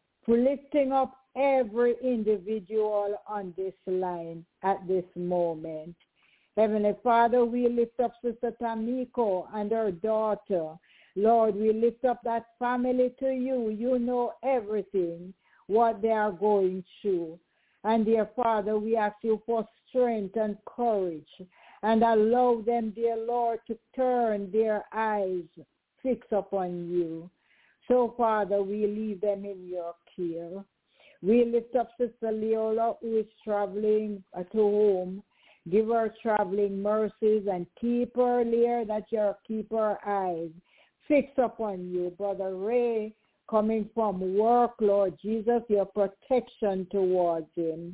lifting up every individual on this line at this moment. Heavenly Father, we lift up Sister Tamiko and her daughter. Lord, we lift up that family to you. You know everything, what they are going through. And dear Father, we ask you for strength and courage, and allow them, dear Lord, to turn their eyes fixed upon you. So, Father, we leave them in your care. We lift up Sister Leola, who is traveling to home. Give her traveling mercies and keep her near, that you keep her eyes fixed upon you. Brother Ray, coming from work, Lord Jesus, your protection towards him.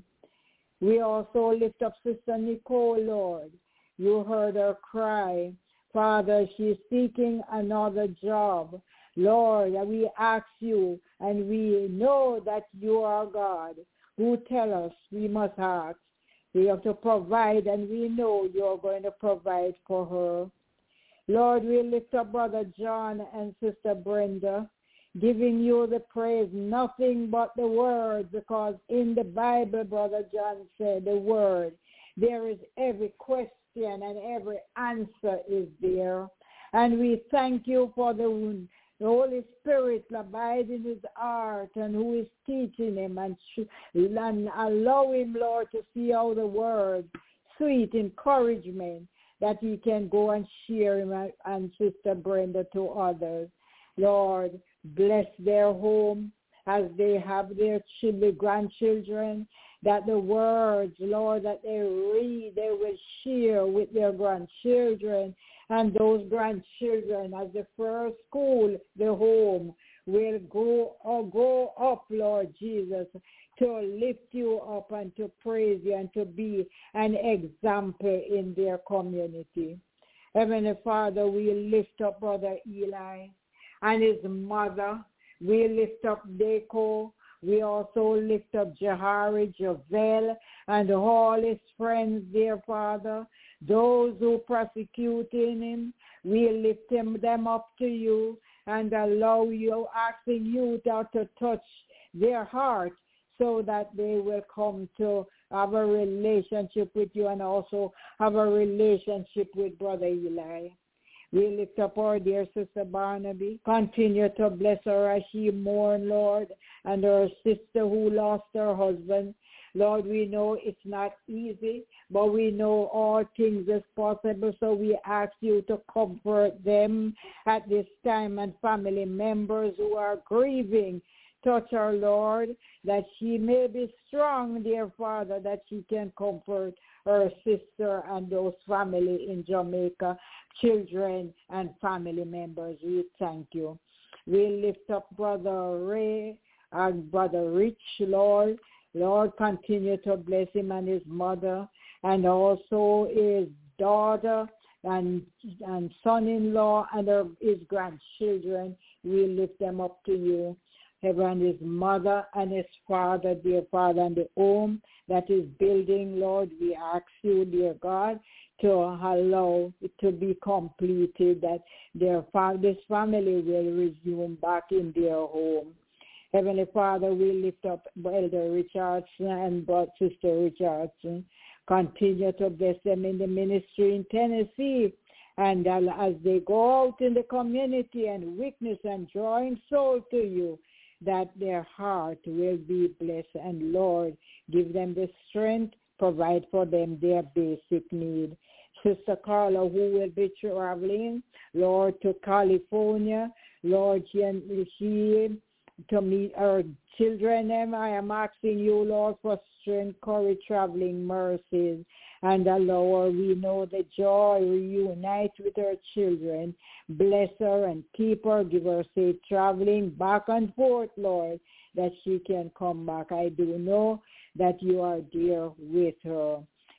We also lift up Sister Nicole, Lord. You heard her cry. Father, she's seeking another job. Lord, we ask you, and we know that you are God, who tell us we must ask. We have to provide, and we know you're going to provide for her. Lord, we lift up Brother John and Sister Brenda, giving you the praise, nothing but the word, because in the Bible, Brother John said, the word, there is every question and every answer is there. And we thank you for the, the Holy Spirit abide in his heart and who is teaching him, and, and allow him, Lord, to see how the word, sweet encouragement, that he can go and share him and, and Sister Brenda to others. Lord, bless their home as they have their children, grandchildren, that the words, Lord, that they read, they will share with their grandchildren, and those grandchildren, as the first school, the home, will go or go up, Lord Jesus, to lift you up and to praise you and to be an example in their community. Heavenly Father, we lift up Brother Eli and his mother. We lift up Deco. We also lift up Jahari, Javel, and all his friends, dear Father. Those who persecuting him, we lift him, them up to you and allow you, asking you to, to touch their heart so that they will come to have a relationship with you and also have a relationship with Brother Eli. We lift up our dear Sister Barnaby. Continue to bless her as she mourns, Lord, and her sister who lost her husband. Lord, we know it's not easy, but we know all things is possible, so we ask you to comfort them at this time, and family members who are grieving. Touch her, Lord, that she may be strong, dear Father, that she can comfort her sister and those family in Jamaica, children and family members. We thank you. We lift up Brother Ray and Brother Rich, Lord. Lord, continue to bless him and his mother and also his daughter and, and son-in-law and her, his grandchildren. We lift them up to you. Heaven, his mother and his father, dear Father, and the home that is building, Lord, we ask you, dear God, to allow it to be completed, that their this family will resume back in their home. Heavenly Father, we lift up Elder Richardson and Sister Richardson. Continue to bless them in the ministry in Tennessee. And as they go out in the community and witness and drawing souls to you, that their heart will be blessed. And Lord, give them the strength, provide for them their basic need. Sister Carla, who will be traveling, Lord, to California, Lord, she, she to meet her children, and I am asking you, Lord, for strength, courage, traveling mercies, and allow her, we know the joy, reunite with her children. Bless her and keep her, give her safe traveling back and forth, Lord, that she can come back. I do know that you are dear with her.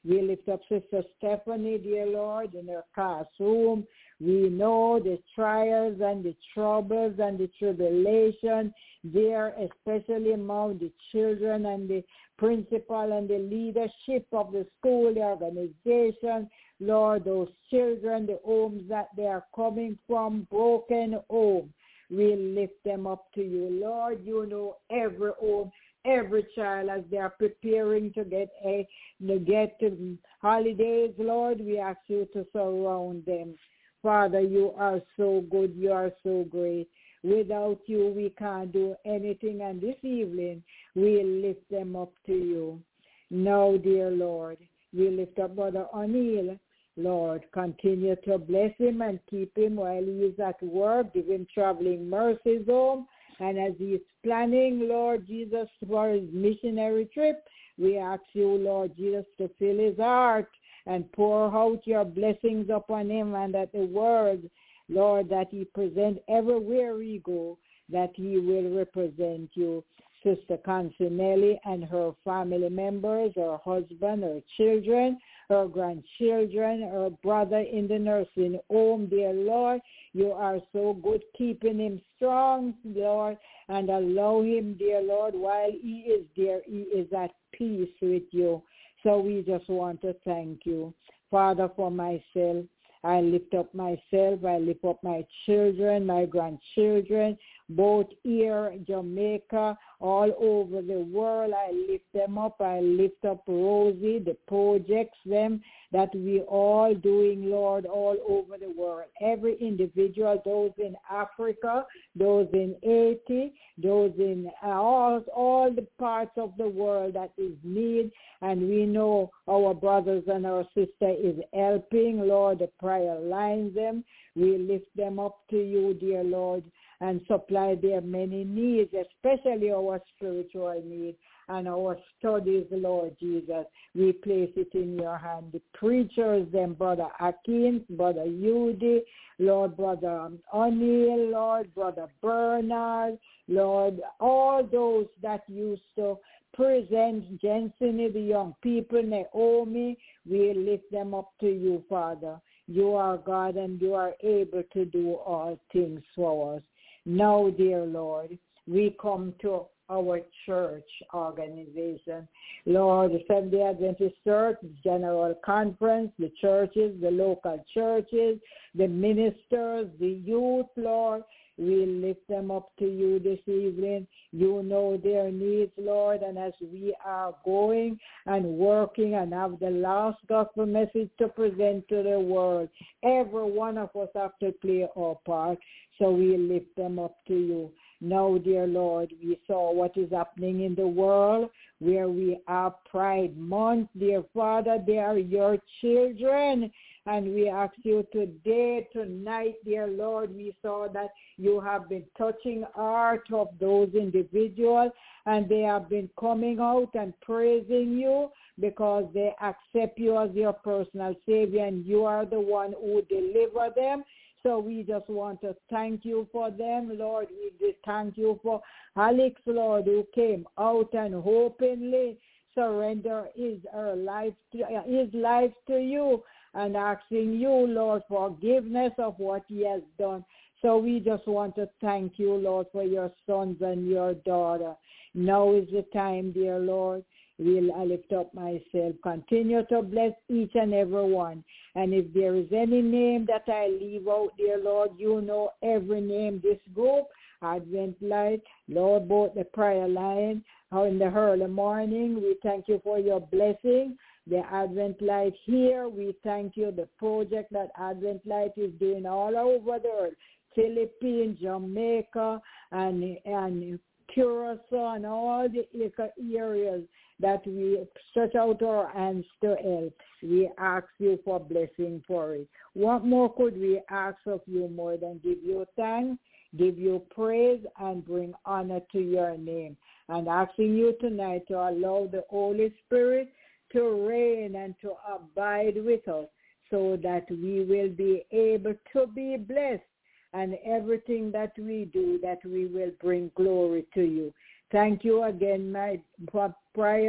We lift up Sister Stephanie, dear Lord, in her classroom. We know the trials and the troubles and the tribulation there, especially among the children and the principal and the leadership of the school, the organization. Lord, those children, the homes that they are coming from, broken homes, we lift them up to you. Lord, you know every home, every child as they are preparing to get a to get to holidays. Lord, we ask you to surround them. Father, you are so good. You are so great. Without you, we can't do anything. And this evening, we lift them up to you. Now, dear Lord, we lift up Brother O'Neill. Lord, continue to bless him and keep him while he is at work. Give him traveling mercies home. And as he is planning, Lord Jesus, for his missionary trip, we ask you, Lord Jesus, to fill his heart and pour out your blessings upon him, and that the word, Lord, that he present everywhere he go, that he will represent you. Sister Consinelli and her family members, her husband, her children, her grandchildren, her brother in the nursing home, dear Lord, you are so good, keeping him strong, Lord, and allow him, dear Lord, while he is there, he is at peace with you. So we just want to thank you. Father, for myself, I lift up myself, I lift up my children, my grandchildren, both here, Jamaica, all over the world. I lift them up. I lift up Rosie, the projects, them that we all doing, Lord, all over the world. Every individual, those in Africa, those in Haiti, those in all, all the parts of the world that is need. And we know our brothers and our sister is helping, Lord, the prayer lines them. We lift them up to you, dear Lord, and supply their many needs, especially our spiritual needs and our studies, Lord Jesus. We place it in your hand. The preachers, them, Brother Atkins, Brother Yudi, Lord, Brother O'Neill, Lord, Brother Bernard, Lord, all those that used to present Jensen, the young people, Naomi, we lift them up to you, Father. You are God and you are able to do all things for us. Now, dear Lord, we come to our church organization. Lord, the Seventh-day Adventist Church, the General Conference, the churches, the local churches, the ministers, the youth, Lord, we lift them up to you this evening. You know their needs, Lord, and as we are going and working and have the last gospel message to present to the world, every one of us have to play our part, so we lift them up to you. Now, dear Lord, we saw what is happening in the world where we are Pride Month. Dear Father, they are your children. And we ask you today, tonight, dear Lord, we saw that you have been touching heart of those individuals, and they have been coming out and praising you because they accept you as your personal Savior, and you are the one who deliver them. So we just want to thank you for them, Lord. We just thank you for Alex, Lord, who came out and openly surrender his, her life to, his life to you, and asking you, Lord, forgiveness of what he has done. So we just want to thank you, Lord, for your sons and your daughter. Now is the time, dear Lord. We'll I lift up myself. Continue to bless each and every one. And if there is any name that I leave out, dear Lord, you know every name, this group, Advent Light, Lord, both the prayer line, or in the early morning, we thank you for your blessing. The Advent Light here, we thank you, the project that Advent Light is doing all over the world, Philippines, Jamaica, and, and Curacao, and all the areas that we stretch out our hands to help. We ask you for blessing for it. What more could we ask of you more than give you thanks, give you praise, and bring honor to your name? And asking you tonight to allow the Holy Spirit to reign and to abide with us so that we will be able to be blessed, and everything that we do, that we will bring glory to you. Thank you again, my prayer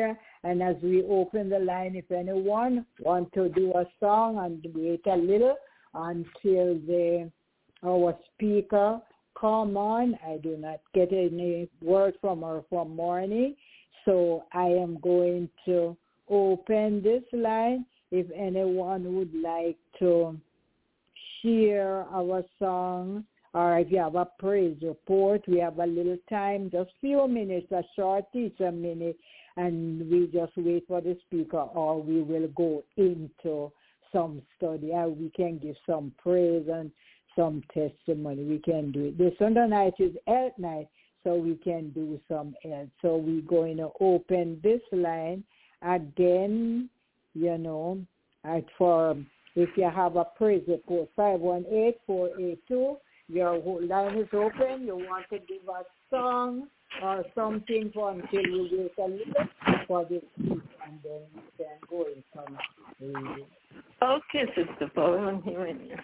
And as we open the line, if anyone want to do a song, and wait a little until the our speaker come on. I do not get any word from her from morning, so I am going to open this line. If anyone would like to share our song, or if you have a praise report, we have a little time, just few minutes, a short teacher minute, and we just wait for the speaker, or we will go into some study, and we can give some praise and some testimony. We can do it. The Sunday night is health night, so we can do some health. So we're going to open this line again, you know, at for if you have a praise report, five one eight, four eight two. Your line is open. You want to give a song or something for until we wait a little for this speech, and then we can go in some reading. Okay, Sister Paul, I'm hearing you.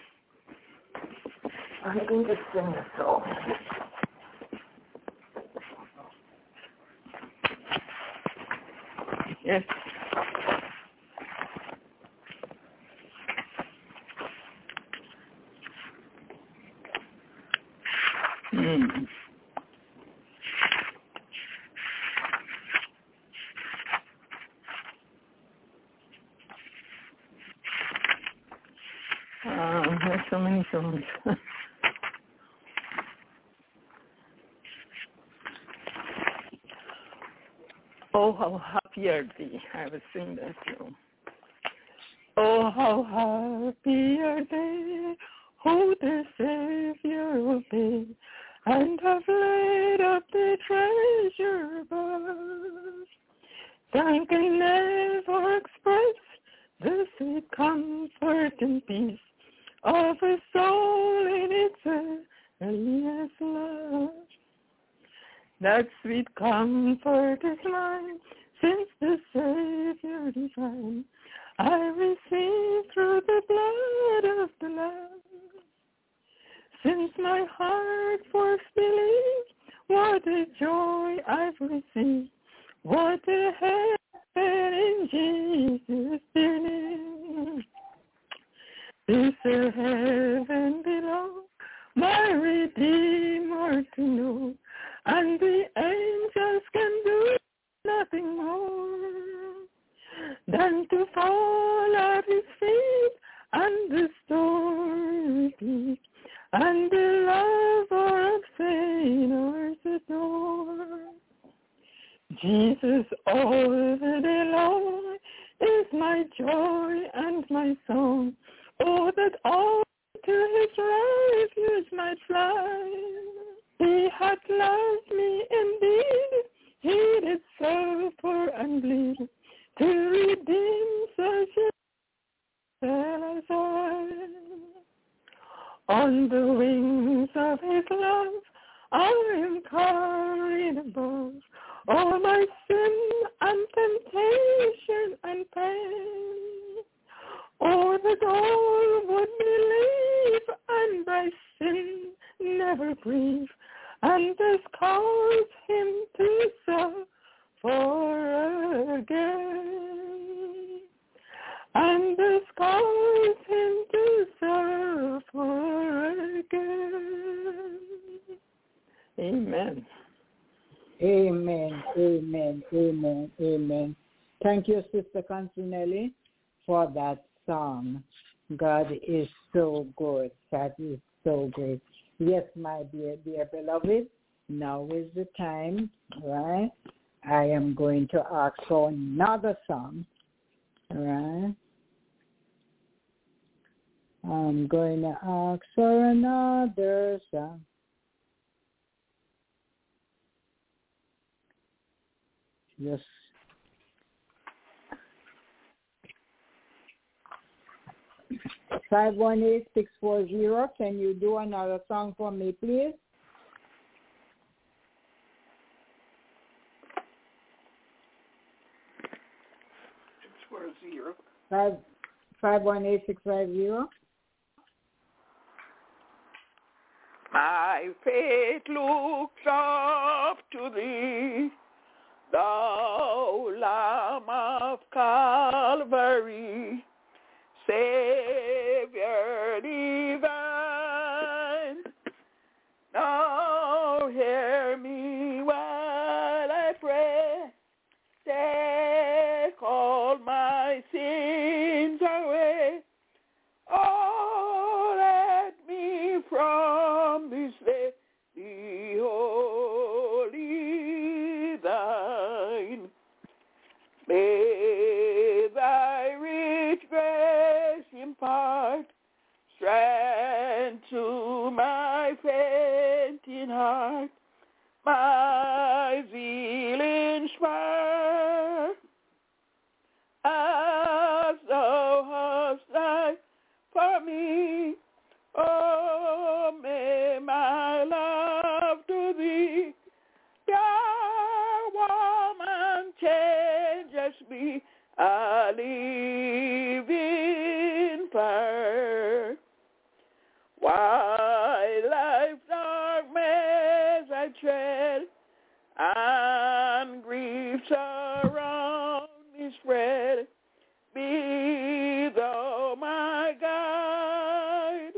I'm going to sing a song. Yes. Hmm. Uh, there's so many songs. Oh, how happy are they. I will sing that song. Oh, how happy are they who the Savior obey, and have laid up the treasure above. They can never express the sweet comfort and peace of a soul in its earliest love. That sweet comfort is mine, since the Savior divine I received through the blood of the Lamb. Since my heart first believed, what a joy I've received, what a heaven in Jesus' dear name. This a heaven below, my Redeemer to know, and the angels can do nothing more than to fall at his feet and the story repeat, and the lover of sinners adore. Jesus all the day long is my joy and my song. Oh, that all to his refuge might fly. He hath loved me indeed, he did suffer and bleed, to redeem such as I. On the wings of his love, I am carried above all my sin and temptation and pain. Oh, that all would believe and by sin never grieve, and thus cause him to suffer again, and thus cause him to suffer again. Amen. Amen, amen, amen, amen. Thank you, Sister Consinelli, for that song. God is so good. God is so great. Yes, my dear, dear beloved, now is the time, right? I am going to ask for another song, right? I'm going to ask for another song. Yes. five one eight, six four zero. Can you do another song for me, please? six four zero. Five five one eight six five zero. My faith looks up to thee, Thou Lamb of Calvary, Savior divine, now hear me while I pray. Take all my sins away. Oh, let me from this day be wholly thine. May thy rich grace impart strength to my fainting heart, my zeal inspire, as thou hast died for me. Oh, may my love to thee, pure woman, changes me, a living fire. While life's dark maze I tread, and griefs around me spread, be thou my guide.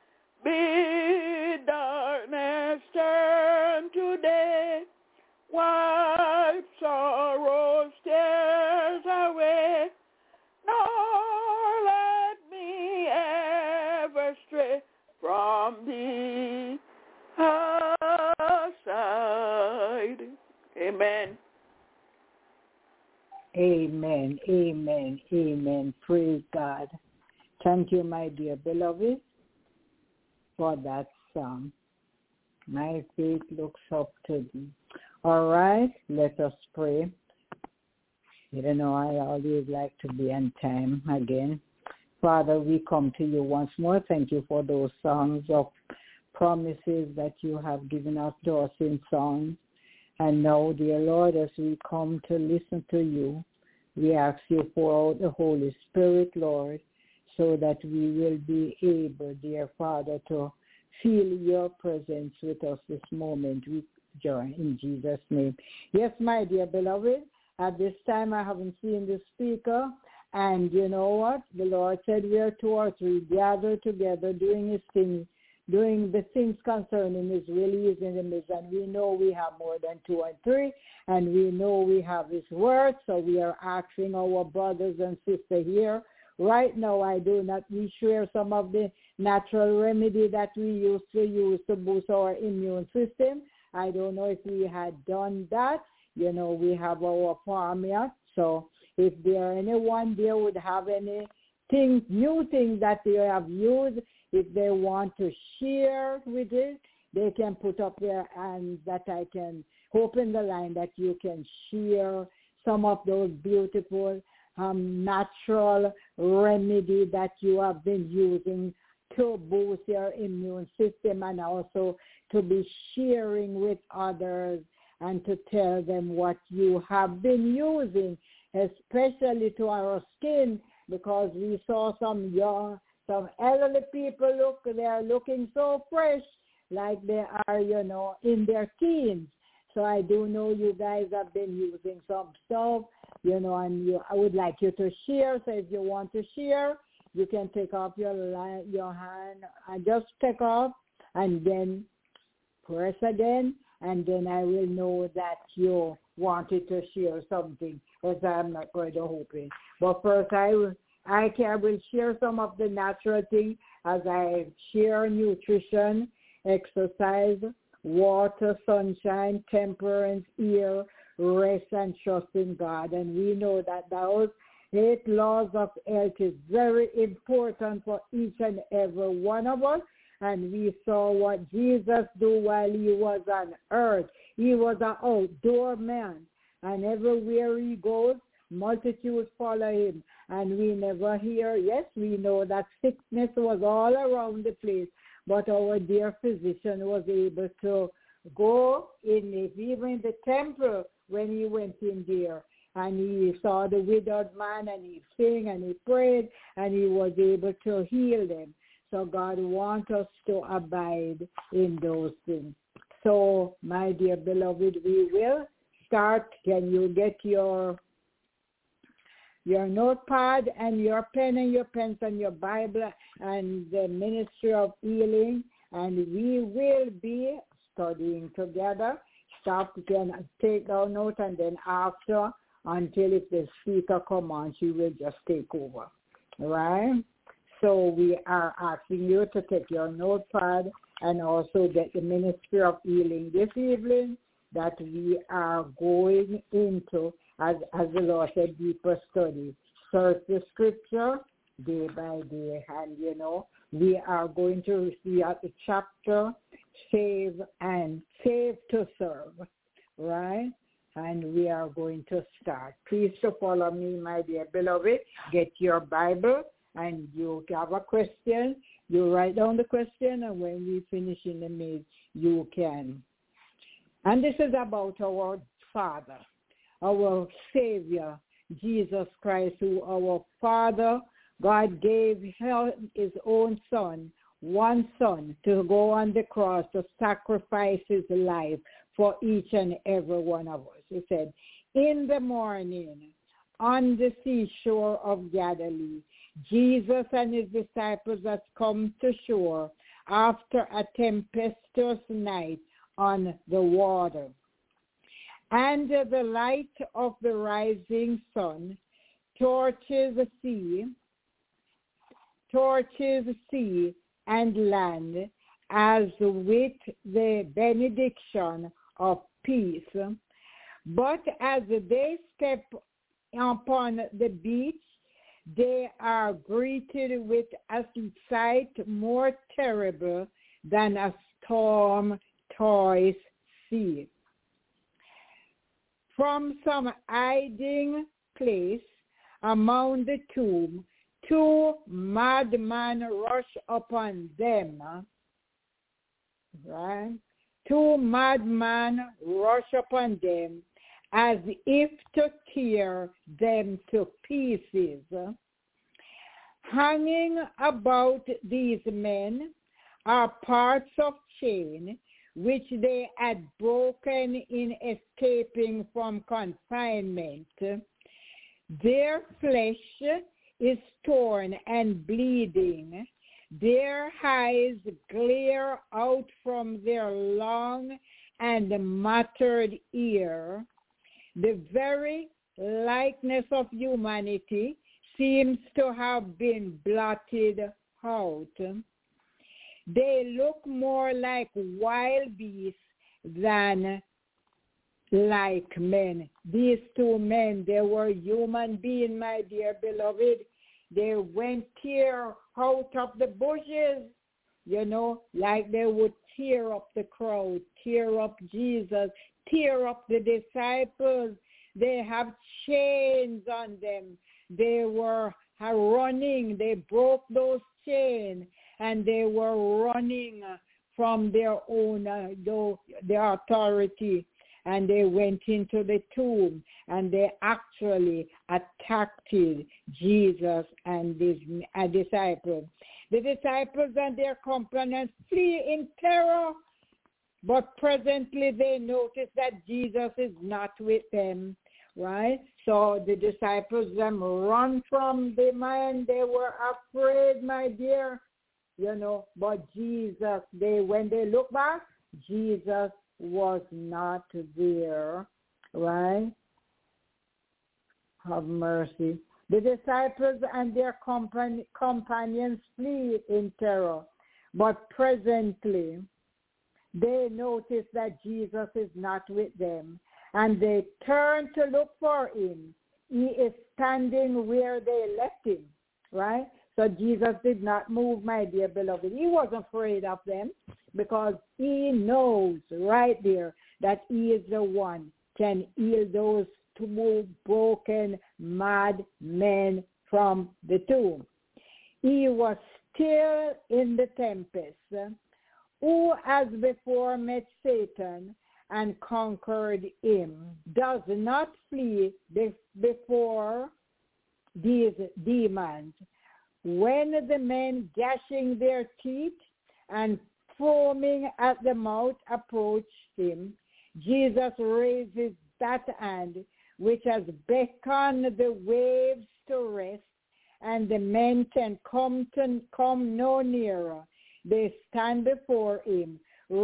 Bid darkness turn to day, wipe sorrow's tears away, nor let me ever stray from thee aside. Amen. Amen, amen, amen. Praise God. Thank you, my dear beloved, for that song. My faith looks up to thee. All right, let us pray. You know, I always like to be on time again. Father, we come to you once more. Thank you for those songs of promises that you have given us to us in songs. And now, dear Lord, as we come to listen to you, we ask you pour out the Holy Spirit, Lord, so that we will be able, dear Father, to feel your presence with us this moment with joy in Jesus' name. Yes, my dear beloved, at this time I haven't seen the speaker, and you know what? The Lord said we are two or three gathered together doing his things, doing the things concerning his will. He is in the midst, and we know we have more than two and three, and we know we have his word, so we are asking our brothers and sisters here. Right now, I do not, we share some of the natural remedy that we used to use to boost our immune system. I don't know if we had done that. You know, we have our formula, so if there anyone there would have any things, new things that they have used, if they want to share with it, they can put up their hands that I can open the line that you can share some of those beautiful um, natural remedy that you have been using to boost your immune system, and also to be sharing with others and to tell them what you have been using, especially to our skin, because we saw some young, some elderly people look, they are looking so fresh, like they are, you know, in their teens. So I do know you guys have been using some stuff, you know, and you, I would like you to share. So if you want to share, you can take off your line, your hand and just take off, and then press again, and then I will know that you wanted to share something, because I'm not going to open. But first, I will, I can will share some of the natural things as I share nutrition, exercise, water, sunshine, temperance, ear, rest, and trust in God. And we know that those eight laws of health is very important for each and every one of us. And we saw what Jesus do while he was on earth. He was an outdoor man. And everywhere he goes, multitudes follow him. And we never hear, yes, we know that sickness was all around the place. But our dear physician was able to go in, even the temple when he went in there. And he saw the widowed man, and he sang and he prayed, and he was able to heal them. So God wants us to abide in those things. So, my dear beloved, we will start, can you get your your notepad and your pen and your pens and your Bible and the Ministry of Healing, and we will be studying together. Stop, you can take down note, and then after, until if the speaker comes on, she will just take over. All right? So we are asking you to take your notepad and also get the Ministry of Healing this evening that we are going into, as, as the Lord said, deeper study. Search the scripture day by day. And, you know, we are going to see at the chapter, Save and Save to Serve, right? And we are going to start. Please to follow me, my dear beloved. Get your Bible, and you have a question. You write down the question, and when we finish in the mid, you can. And this is about our Father, our Savior, Jesus Christ, who our Father, God gave his own Son, one Son, to go on the cross to sacrifice his life for each and every one of us. He said, in the morning, on the seashore of Galilee, Jesus and his disciples had come to shore after a tempestuous night on the water. And the light of the rising sun torches the sea, torches the sea and land as with the benediction of peace. But as they step upon the beach, they are greeted with a sight more terrible than a storm-tossed sea. From some hiding place among the tomb, two madmen rush upon them. Right? Two madmen rush upon them as if to tear them to pieces. Hanging about these men are parts of chain which they had broken in escaping from confinement. Their flesh is torn and bleeding. Their eyes glare out from their long and matted ear. The very likeness of humanity seems to have been blotted out. They look more like wild beasts than like men. These two men, they were human beings, my dear beloved. They went tear out of the bushes, you know, like they would tear up the crowd, tear up Jesus, tear up the disciples. They have chains on them. They were running. They broke those chains, and they were running from their own uh, their authority. And they went into the tomb, and they actually attacked Jesus and his uh, disciples. The disciples and their companions flee in terror, but presently they notice that Jesus is not with them, right? So the disciples them run from the man. They were afraid, my dear, you know, but Jesus, they when they look back, Jesus was not there, right? Have mercy. The disciples and their company, companions flee in terror, but presently they notice that Jesus is not with them, and they turn to look for him. He is standing where they left him, right? So Jesus did not move, my dear beloved. He wasn't afraid of them because he knows right there that he is the one can heal those two broken, mad men from the tomb. He was still in the tempest, who as before met Satan and conquered him, does not flee before these demons. When the men gashing their teeth and foaming at the mouth approached him, Jesus raised his that hand which has beckoned the waves to rest, and the men can come to come no nearer. They stand before him,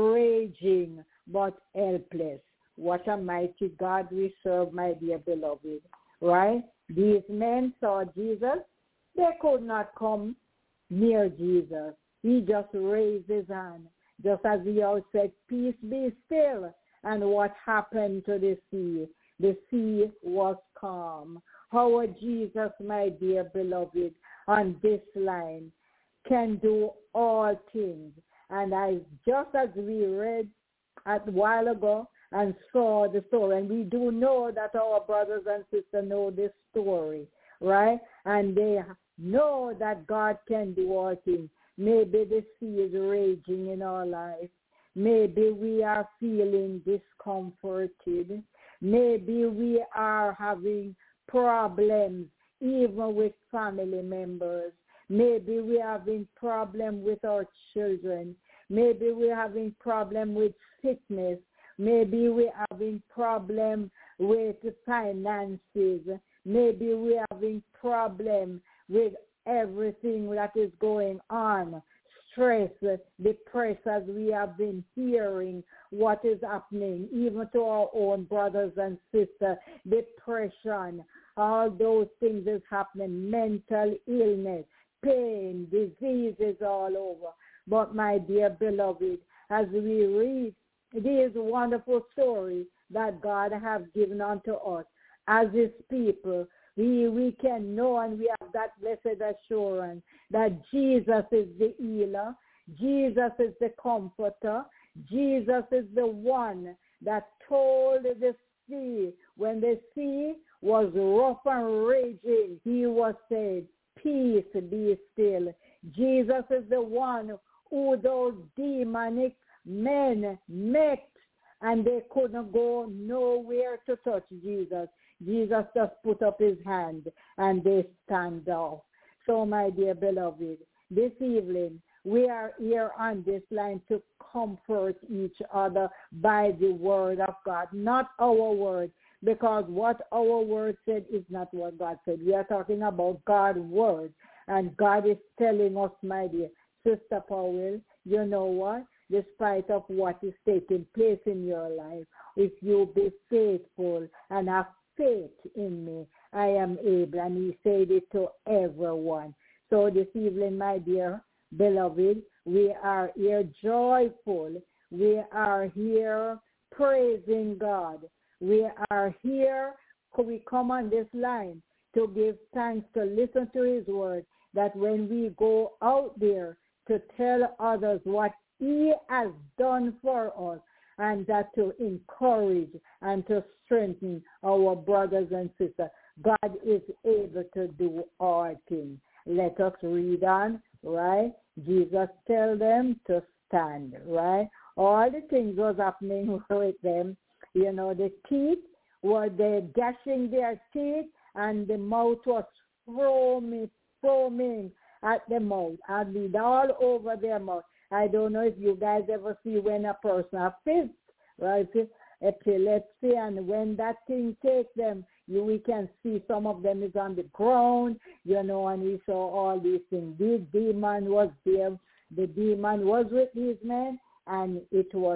raging but helpless. What a mighty God we serve, my dear beloved. Right? These men saw Jesus. They could not come near Jesus. He just raised his hand, just as he also said, peace be still. And what happened to the sea? The sea was calm. Our Jesus, my dear beloved, on this line can do all things. And I, just as we read a while ago and saw the story, and we do know that our brothers and sisters know this story, right? And they know that God can do all things. Maybe the sea is raging in our life. Maybe we are feeling discomforted. Maybe we are having problems even with family members. Maybe we are having problems with our children. Maybe we are having problems with sickness. Maybe we are having problems with finances. Maybe we are having problems with everything that is going on. Stress, depression, as we have been hearing what is happening, even to our own brothers and sisters, depression, all those things is happening, mental illness, pain, diseases all over. But my dear beloved, as we read these wonderful stories that God has given unto us as his people, we, we can know and we have that blessed assurance that Jesus is the healer, Jesus is the comforter, Jesus is the one that told the sea, when the sea was rough and raging, he was saying, peace be still. Jesus is the one who those demonic men met and they couldn't go nowhere to touch Jesus. Jesus just put up his hand and they stand off. So my dear beloved, this evening we are here on this line to comfort each other by the word of God, not our word, because what our word said is not what God said. We are talking about God's word, and God is telling us, my dear Sister Powell, you know what? Despite of what is taking place in your life, if you be faithful and have faith in me, I am able. And he said it to everyone. So this evening, my dear beloved, we are here joyful. We are here praising God. We are here, we come on this line to give thanks, to listen to his word, that when we go out there to tell others what he has done for us, and that to encourage and to strengthen our brothers and sisters. God is able to do all things. Let us read on, right? Jesus tell them to stand, right? All the things was happening with them. You know, the teeth were they gashing their teeth, and the mouth was foaming, foaming at the mouth, and it all over their mouth. I don't know if you guys ever see when a person has fits, right? Epilepsy, and when that thing takes them, you we can see some of them is on the ground, you know, and we saw all these things. This demon was there. The demon was with these men, and it was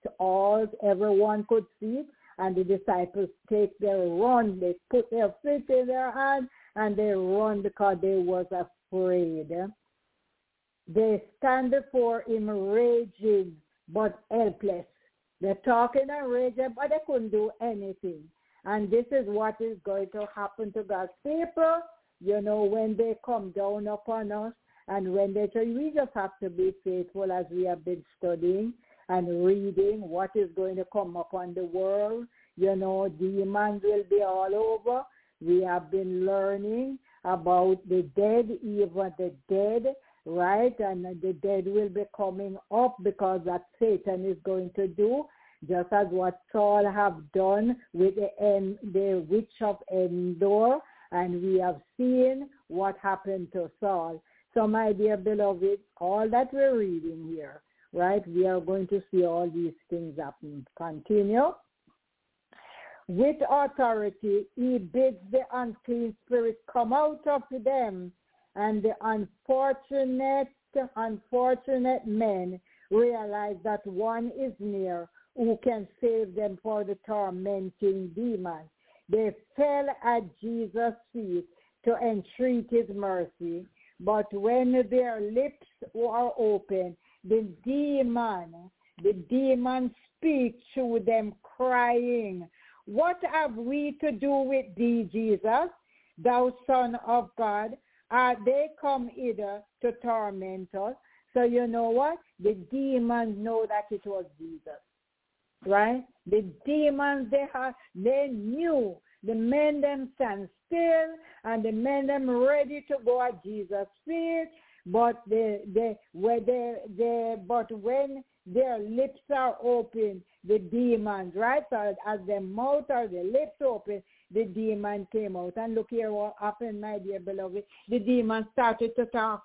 all everyone could see. And the disciples take their run. They put their feet in their hand, and they run because they was afraid. They stand before him raging but helpless. They're talking and raging, but they couldn't do anything. And this is what is going to happen to God's people, you know, when they come down upon us. And when they tell you, we just have to be faithful, as we have been studying and reading what is going to come upon the world. You know, demons will be all over. We have been learning about the dead, even the dead, right? And the dead will be coming up because that Satan is going to do, just as what Saul have done with the, the witch of Endor, and we have seen what happened to Saul. So, my dear beloved, all that we're reading here, right, we are going to see all these things happen. Continue. With authority, he bids the unclean spirit come out of them, and the unfortunate, unfortunate men realize that one is near who can save them for the tormenting demons. They fell at Jesus' feet to entreat his mercy, but when their lips were open, the demon, the demon speaks to them, crying, "What have we to do with thee, Jesus, thou Son of God? Are they come hither to torment us?" So you know what? The demons know that it was Jesus, right? The demons, they have, they knew. The men them stand still, and the men them ready to go at Jesus' feet. But they, they, where they, they, but when their lips are open, the demons, right? So as their mouth or the lips open, the demon came out. And look here what happened, my dear beloved. The demon started to talk.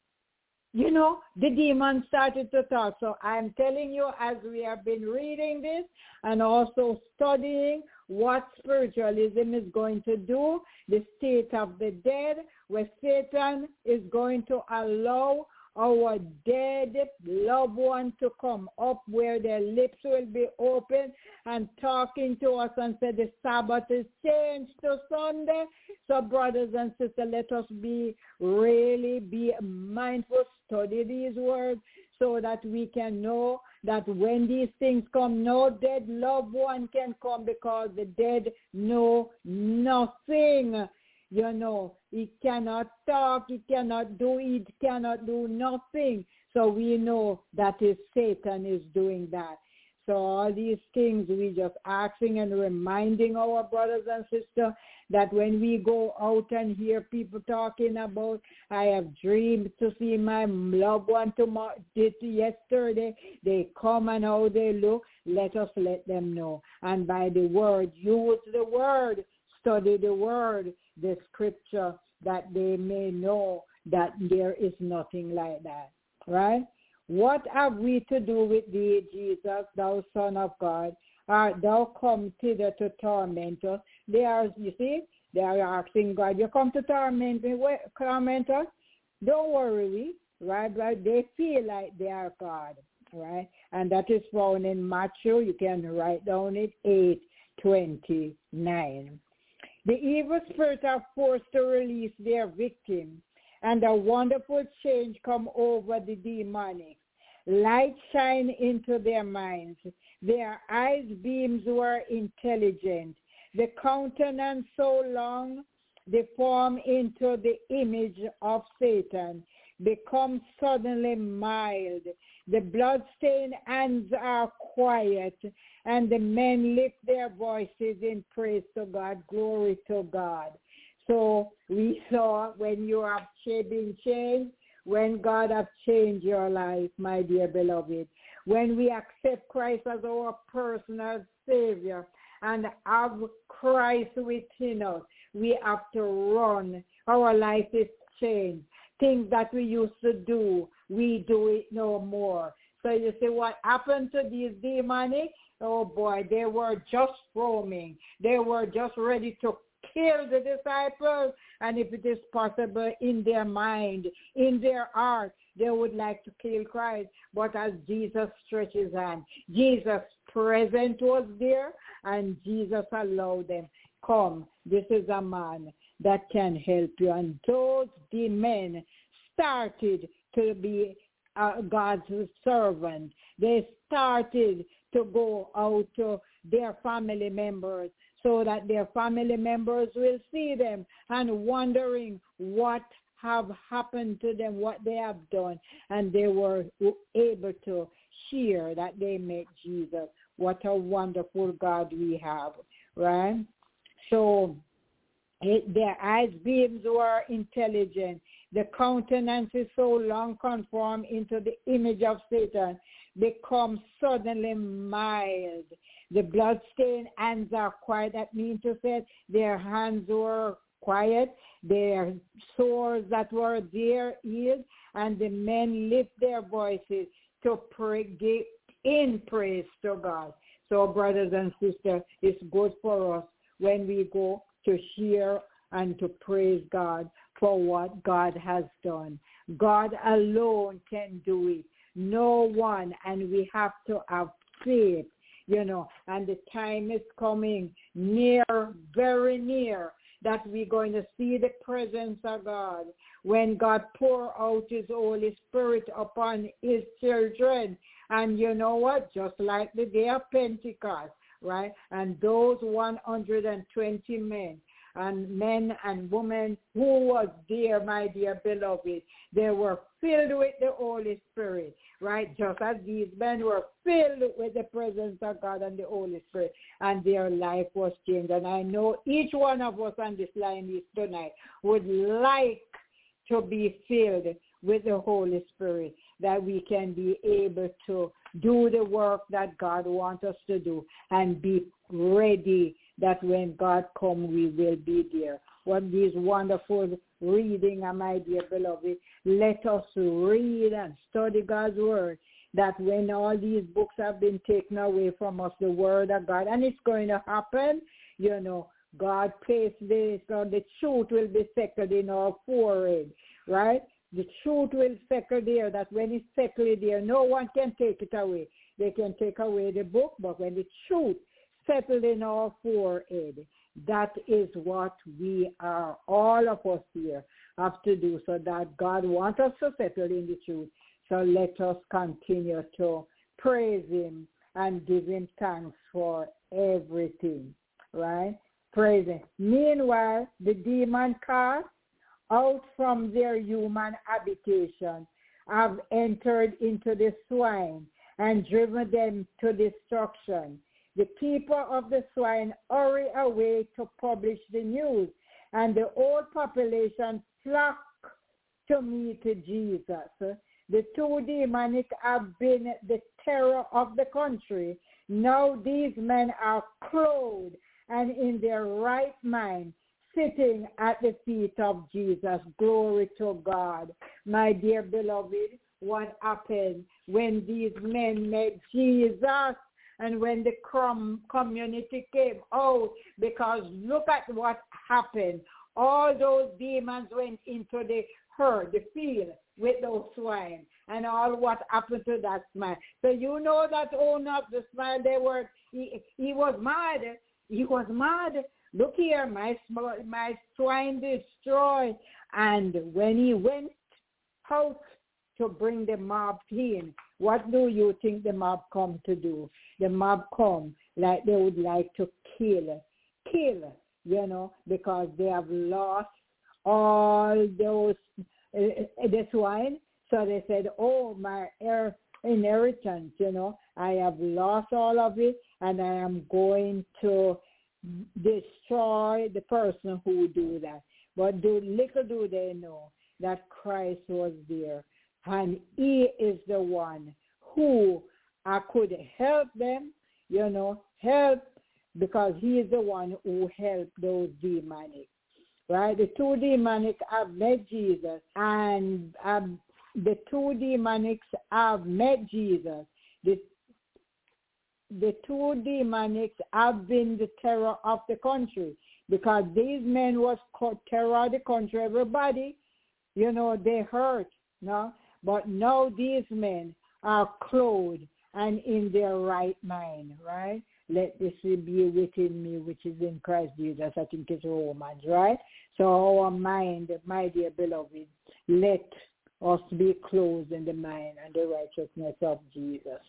You know, the demon started to talk. So I'm telling you, as we have been reading this and also studying what spiritualism is going to do, the state of the dead, where Satan is going to allow our dead loved one to come up, where their lips will be open and talking to us and say the Sabbath is changed to Sunday. So brothers and sisters, let us be really be mindful, study these words so that we can know that when these things come, no dead loved one can come, because the dead know nothing. You know, he cannot talk, he cannot do, he cannot do nothing. So we know that is Satan is doing that. So all these things, we just asking and reminding our brothers and sisters that when we go out and hear people talking about, I have dreamed to see my loved one tomorrow, yesterday, they come and how they look, let us let them know. And by the word, use the word, study the word, the scripture, that they may know that there is nothing like that, right? What have we to do with thee, Jesus, thou Son of God? Art thou come thither to torment us? They are, you see, they are asking God, you come to torment me, torment us? Don't worry, right? But they feel like they are God, right? And that is found in Matthew. You can write down it, eight twenty-nine. The evil spirits are forced to release their victims, and a wonderful change come over the demonic. Light shine into their minds. Their eyes beams were intelligent. The countenance so long, they form into the image of Satan, become suddenly mild. The blood-stained hands are quiet, and the men lift their voices in praise to God. Glory to God. So we saw when you have been changed, when God has changed your life, my dear beloved, when we accept Christ as our personal Savior and have Christ within us, we have to run. Our life is changed. Things that we used to do, we do it no more. So you see what happened to these demonic? Oh boy, they were just roaming. They were just ready to kill the disciples. And if it is possible, in their mind, in their heart, they would like to kill Christ. But as Jesus stretched his hand, Jesus' presence was there, and Jesus allowed them, come, this is a man that can help you. And those men started to be uh, God's servant. They started to go out to their family members so that their family members will see them and wondering what have happened to them, what they have done. And they were able to share that they met Jesus. What a wonderful God we have, right? So it, their eyes beams were intelligent. The countenance is so long conformed into the image of Satan, become suddenly mild. The blood-stained hands are quiet. That means to say their hands were quiet, their sores that were there healed, and the men lift their voices to pray in praise to God. So, brothers and sisters, it's good for us when we go to share and to praise God for what God has done. God alone can do it. No one, and we have to have faith, you know, and the time is coming near, very near, that we're going to see the presence of God when God pour out his Holy Spirit upon his children. And you know what? Just like the day of Pentecost, right? And those one hundred twenty men and men and women who was there, my dear beloved, they were filled with the Holy Spirit, right? Just as these men were filled with the presence of God and the Holy Spirit, and their life was changed. And I know each one of us on this line tonight would like to be filled with the Holy Spirit, that we can be able to do the work that God wants us to do and be ready that when God comes, we will be there. What these wonderful reading, my dear beloved, let us read and study God's word, that when all these books have been taken away from us, the word of God, and it's going to happen, you know, God pays this, so the truth will be settled in our forehead, right? The truth will settle there, that when it's settled there, no one can take it away. They can take away the book, but when the truth settled in our forehead, that is what we are, all of us here, have to do, so that God wants us to settle in the truth. So let us continue to praise him and give him thanks for everything, right? Praise him. Meanwhile, the demon cast out from their human habitation have entered into the swine and driven them to destruction. The keeper of the swine hurry away to publish the news, and the whole population flock to meet Jesus. The two demonic have been the terror of the country. Now these men are clothed and in their right mind, sitting at the feet of Jesus. Glory to God. My dear beloved, what happened when these men met Jesus and when the crumb community came out? Because look at what happened. All those demons went into the herd, the field, with those swine, and all what happened to that swine. So you know that owner of the swine, they were, he, he was mad. He was mad. Look here, my my swine destroyed. And when he went out to bring the mob in, what do you think the mob come to do? The mob come like they would like to kill, kill, you know, because they have lost all those, uh, the swine. So they said, oh, my er- inheritance, you know, I have lost all of it, and I am going to destroy the person who do that. But do, little do they know that Christ was there, and he is the one who I could help them, you know, help, because he is the one who helped those demonic, right? The two demonic have met Jesus, and um, the two demonics have met Jesus. The The two demonics have been the terror of the country, because these men was terror of the country. Everybody, you know, they hurt, no? But now these men are clothed and in their right mind, right? Let this be within me, which is in Christ Jesus. I think it's Romans, right? So our mind, my dear beloved, let us be clothed in the mind and the righteousness of Jesus.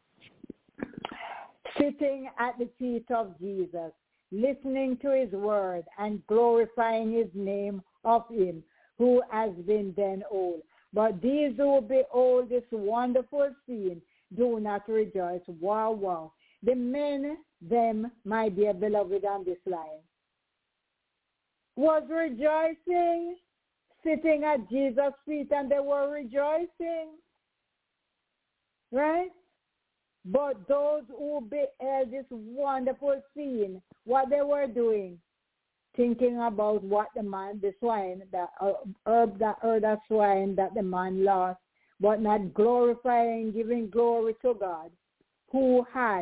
Sitting at the feet of Jesus, listening to his word and glorifying his name of him who has been then old. But these who behold this wonderful scene do not rejoice. Wow, wow. The men, them, my dear beloved on this line, was rejoicing, sitting at Jesus' feet, and they were rejoicing, right? But those who beheld this wonderful scene, what they were doing, thinking about what the man, the swine, the uh, herb, the herb of swine that the man lost, but not glorifying, giving glory to God, who had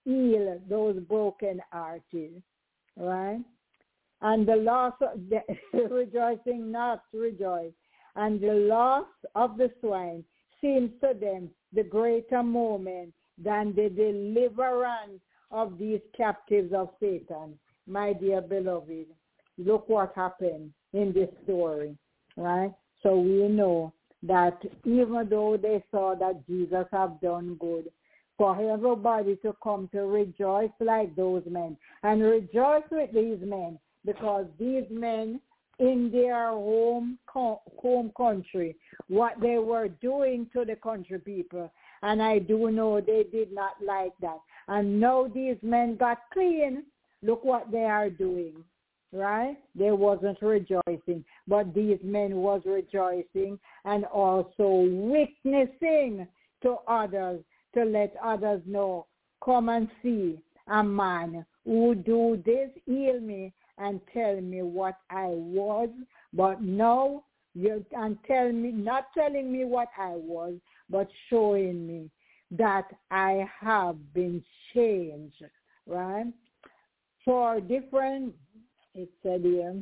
heal those broken hearted, right? And the loss of the rejoicing not to rejoice, and the loss of the swine seems to them the greater moment than the deliverance of these captives of Satan. My dear beloved, look what happened in this story, right? So we know that even though they saw that Jesus have done good, for everybody to come to rejoice like those men and rejoice with these men, because these men in their home home country, what they were doing to the country people, and I do know they did not like that. And now these men got clean. Look what they are doing, right? They wasn't rejoicing, but these men was rejoicing and also witnessing to others to let others know, come and see a man who do this, heal me, and tell me what I was, but now you and tell me, not telling me what I was, but showing me that I have been changed, right? For different, it said here,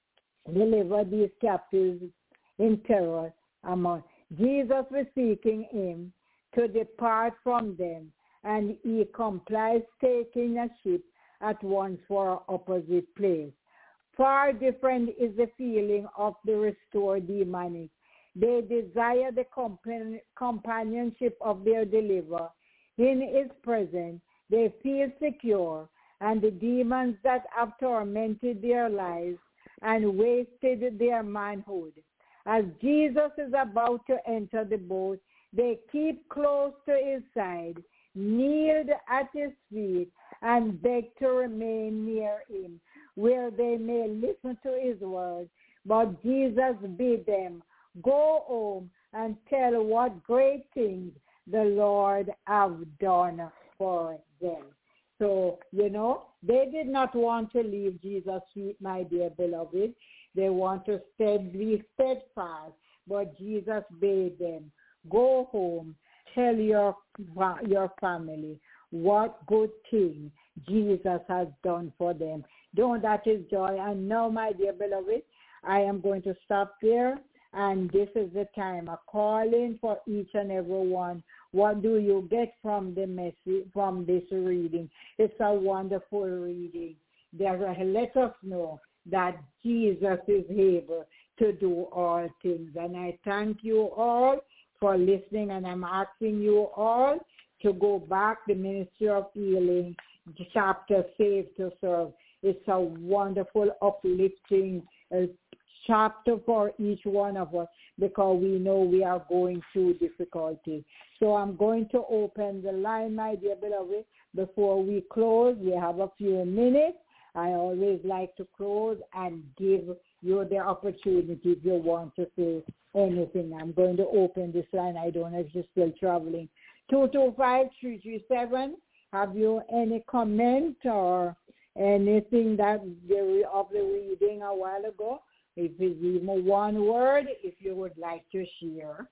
deliver these captives in terror among. Jesus was seeking him to depart from them, and he complies taking a ship at once for an opposite place. Far different is the feeling of the restored demonic. They desire the compan- companionship of their deliverer. In his presence, they feel secure, and the demons that have tormented their lives and wasted their manhood. As Jesus is about to enter the boat, they keep close to his side, kneeled at his feet, and beg to remain near him, where they may listen to his word. But Jesus bid them, go home and tell what great things the Lord have done for them. So, you know, they did not want to leave Jesus' feet, my dear beloved. They want to be steadfast, but Jesus bade them, go home, tell your, your family what good thing Jesus has done for them. Don't that is joy. And now, my dear beloved, I am going to stop there. And this is the time of calling for each and every one. What do you get from the message, from this reading? It's a wonderful reading. There, let us know that Jesus is able to do all things. And I thank you all for listening, and I'm asking you all to go back the Ministry of Healing, chapter Save to Serve. It's a wonderful, uplifting uh, chapter for each one of us, because we know we are going through difficulty. So I'm going to open the line, my dear beloved. Before we close, we have a few minutes. I always like to close and give you the opportunity if you want to say anything. I'm going to open this line. I don't know if you're still traveling. two two five, three three seven. Have you any comment or anything that the, of the reading a while ago? If it's even one word, if you would like to share.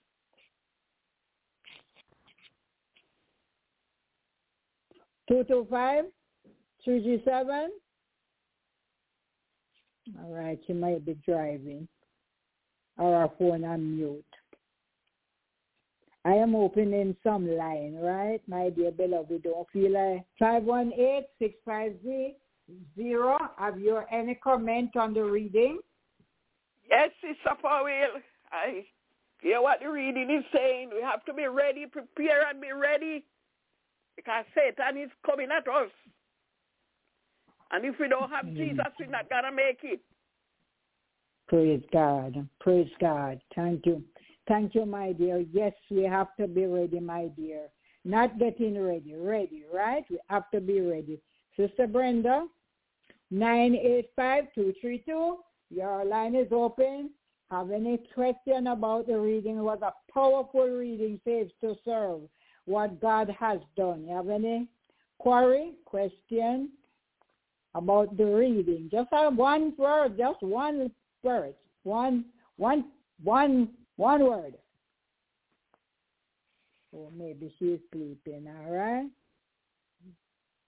two two five, three three seven. All right, you might be driving or our phone on mute. I am opening some line, right, my dear beloved? Don't feel like five one eight, six five zero. Have you any comment on the reading? Yes, Sister Powell. I hear what the reading is saying. We have to be ready, prepare and be ready, because Satan is coming at us. And if we don't have mm. Jesus, we're not going to make it. Praise God. Praise God. Thank you. Thank you, my dear. Yes, we have to be ready, my dear. Not getting ready. Ready, right? We have to be ready. Sister Brenda, nine eight five, two three two. Your line is open. Have any question about the reading? It was a powerful reading, Save to Serve, what God has done. You have any query, question about the reading? Just have one word, just one word, one, one, one, one word. Or maybe she's sleeping, all right?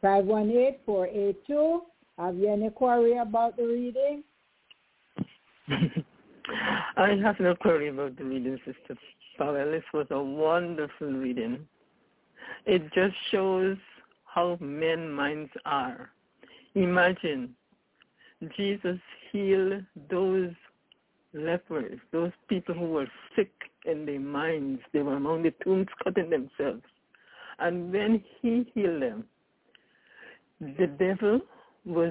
five one eight, four eight two. Have you any query about the reading? I have no query about the reading, Sister Powell. This was a wonderful reading. It just shows how men's minds are. Imagine Jesus healed those lepers, those people who were sick in their minds. They were among the tombs cutting themselves. And when he healed them, the devil was,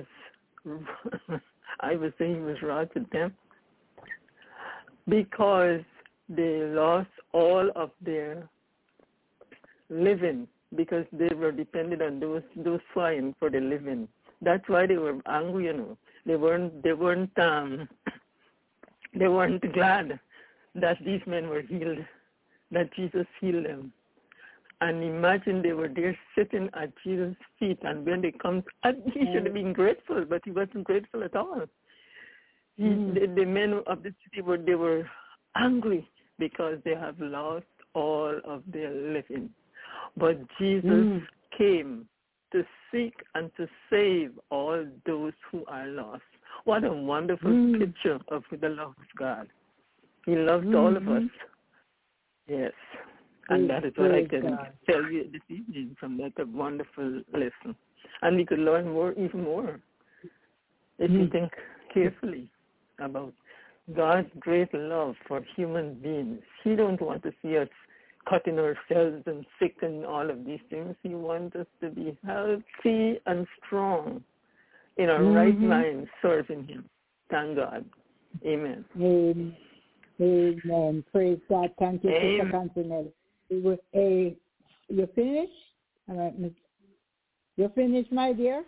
I would say he was wroth with them because they lost all of their living because they were dependent on those those swine for their living. That's why they were angry, you know. They weren't they weren't um they weren't glad that these men were healed, that Jesus healed them. And imagine they were there sitting at Jesus' feet, and when they come, he should have been grateful, but he wasn't grateful at all. He, mm. the, the men of the city were they were angry because they have lost all of their living. But Jesus mm. came to seek and to save all those who are lost. What a wonderful mm. picture of the love of God. He loved mm-hmm. all of us. Yes. And that is what I can God. tell you this evening from that wonderful lesson. And we could learn more, even more, if mm. you think carefully about God's great love for human beings. He don't want to see us cutting ourselves and sick and all of these things. He wants us to be healthy and strong in our mm-hmm. right mind, serving him. Thank God. Amen. Amen. Amen. Praise God. Thank you, Sister Cantinelli. A, you finished? All right, Miss. You finished, my dear?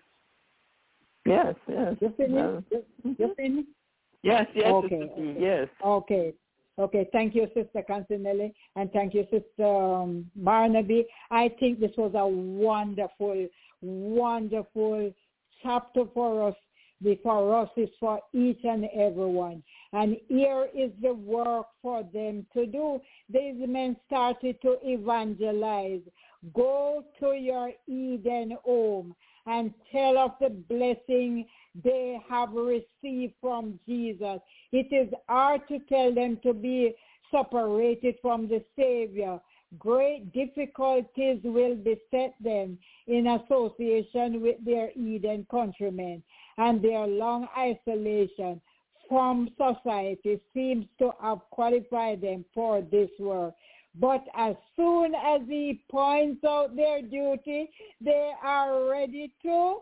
Yes, yes. You finished? Well, you, you finished? Yes, yes, okay. okay. yes. Okay. Okay, thank you, Sister Cantinelli, and thank you, Sister um, Barnaby. I think this was a wonderful, wonderful chapter for us. For us is for each and every one. And here is the work for them to do. These men started to evangelize. Go to your Eden home and tell of the blessing they have received from Jesus. It is hard to tell them to be separated from the Savior. Great difficulties will beset them in association with their Eden countrymen, and their long isolation from society seems to have qualified them for this work. But as soon as he points out their duty, they are ready to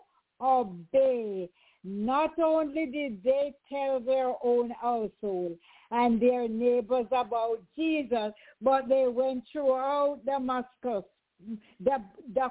obey. Not only did they tell their own household and their neighbors about Jesus, but they went throughout Damascus, the the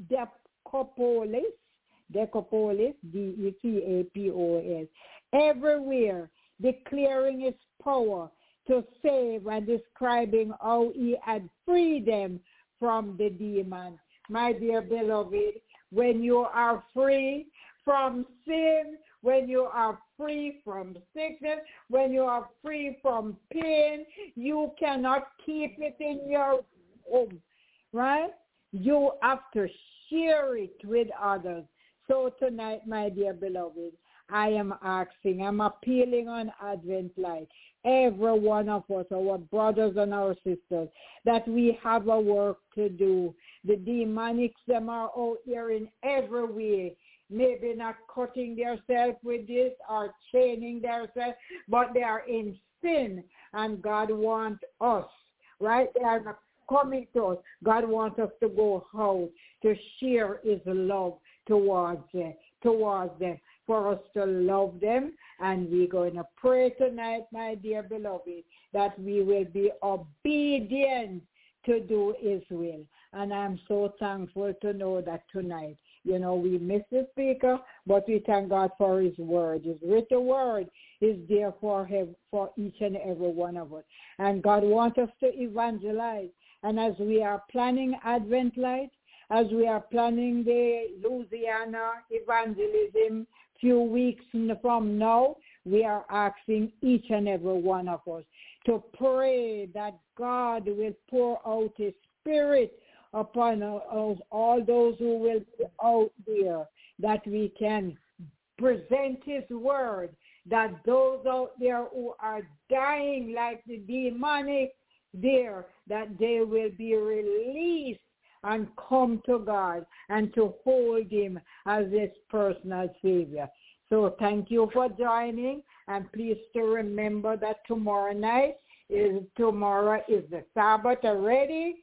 Decapolis, Decapolis, D E C A P O S, everywhere, declaring his power to save and describing how he had freed them from the demon. My dear beloved, when you are free from sin, when you are free from sickness, when you are free from pain, you cannot keep it in your home, right? You have to share it with others. So tonight, my dear beloved, I am asking, I'm appealing on Advent Light, every one of us, our brothers and our sisters, that we have a work to do. The demonics, them are out here in every way, maybe not cutting themselves with this or chaining themselves, but they are in sin, and God wants us, right? They are not coming to us. God wants us to go out to share his love towards them, towards them, for us to love them. And we're going to pray tonight, my dear beloved, that we will be obedient to do his will. And I'm so thankful to know that tonight, you know, we miss the speaker, but we thank God for his word. His written word is there for him, for each and every one of us. And God wants us to evangelize. And as we are planning Advent Light, as we are planning the Louisiana evangelism few weeks from now, we are asking each and every one of us to pray that God will pour out his spirit upon uh, all those who will be out there, that we can present his word, that those out there who are dying like the demonic there, that they will be released and come to God and to hold him as his personal Savior. So thank you for joining, and please to remember that tomorrow night is tomorrow is the Sabbath already.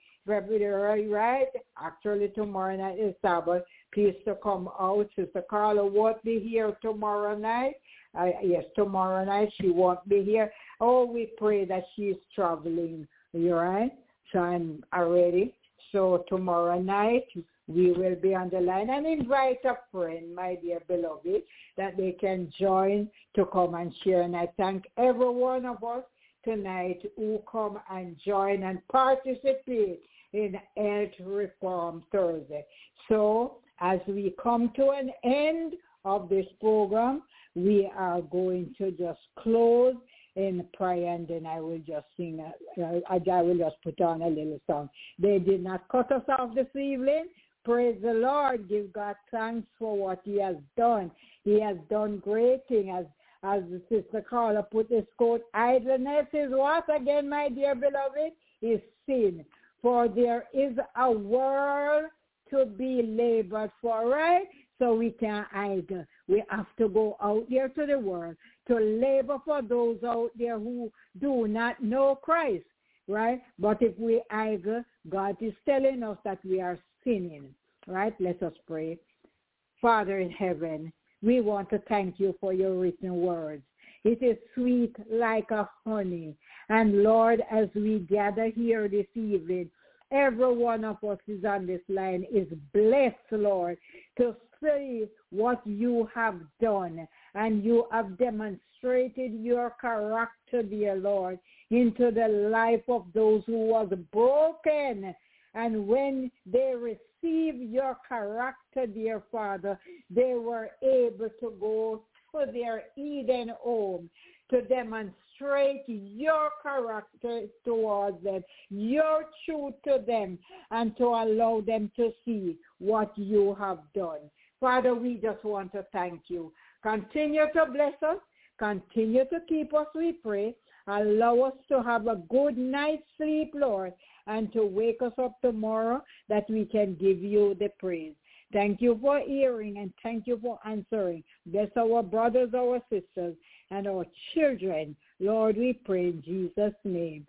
Right? Actually, tomorrow night is Sabbath. Please to come out. Sister Carla won't be here tomorrow night. Uh, yes, tomorrow night she won't be here. Oh, we pray that she's traveling. You right? So I'm already. So tomorrow night we will be on the line, and invite a friend, my dear beloved, that they can join to come and share. And I thank every one of us tonight who come and join and participate in Health Reform Thursday. So as we come to an end of this program, we are going to just close in prayer, and then I will just sing, a, I, I will just put on a little song. They did not cut us off this evening. Praise the Lord. Give God thanks for what he has done. He has done great things. As, as Sister Carla put this quote, idleness is what again, my dear beloved? Is sin. For there is a world to be labored for, right? So we can't idle. We have to go out there to the world to labor for those out there who do not know Christ, right? But if we idle, God is telling us that we are sinning, right? Let us pray. Father in heaven, we want to thank you for your written words. It is sweet like a honey. And Lord, as we gather here this evening, every one of us is on this line is blessed, Lord, to see what you have done. And you have demonstrated your character, dear Lord, into the life of those who was broken. And when they received your character, dear Father, they were able to go to their Eden home to demonstrate your character towards them, your truth to them, and to allow them to see what you have done. Father, we just want to thank you. Continue to bless us. Continue to keep us, we pray. Allow us to have a good night's sleep, Lord, and to wake us up tomorrow that we can give you the praise. Thank you for hearing, and thank you for answering. Bless our brothers, our sisters, and our children. Lord, we pray in Jesus' name.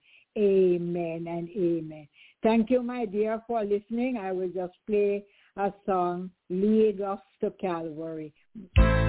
Amen and amen. Thank you, my dear, for listening. I will just play a song, Lead Us to Calvary.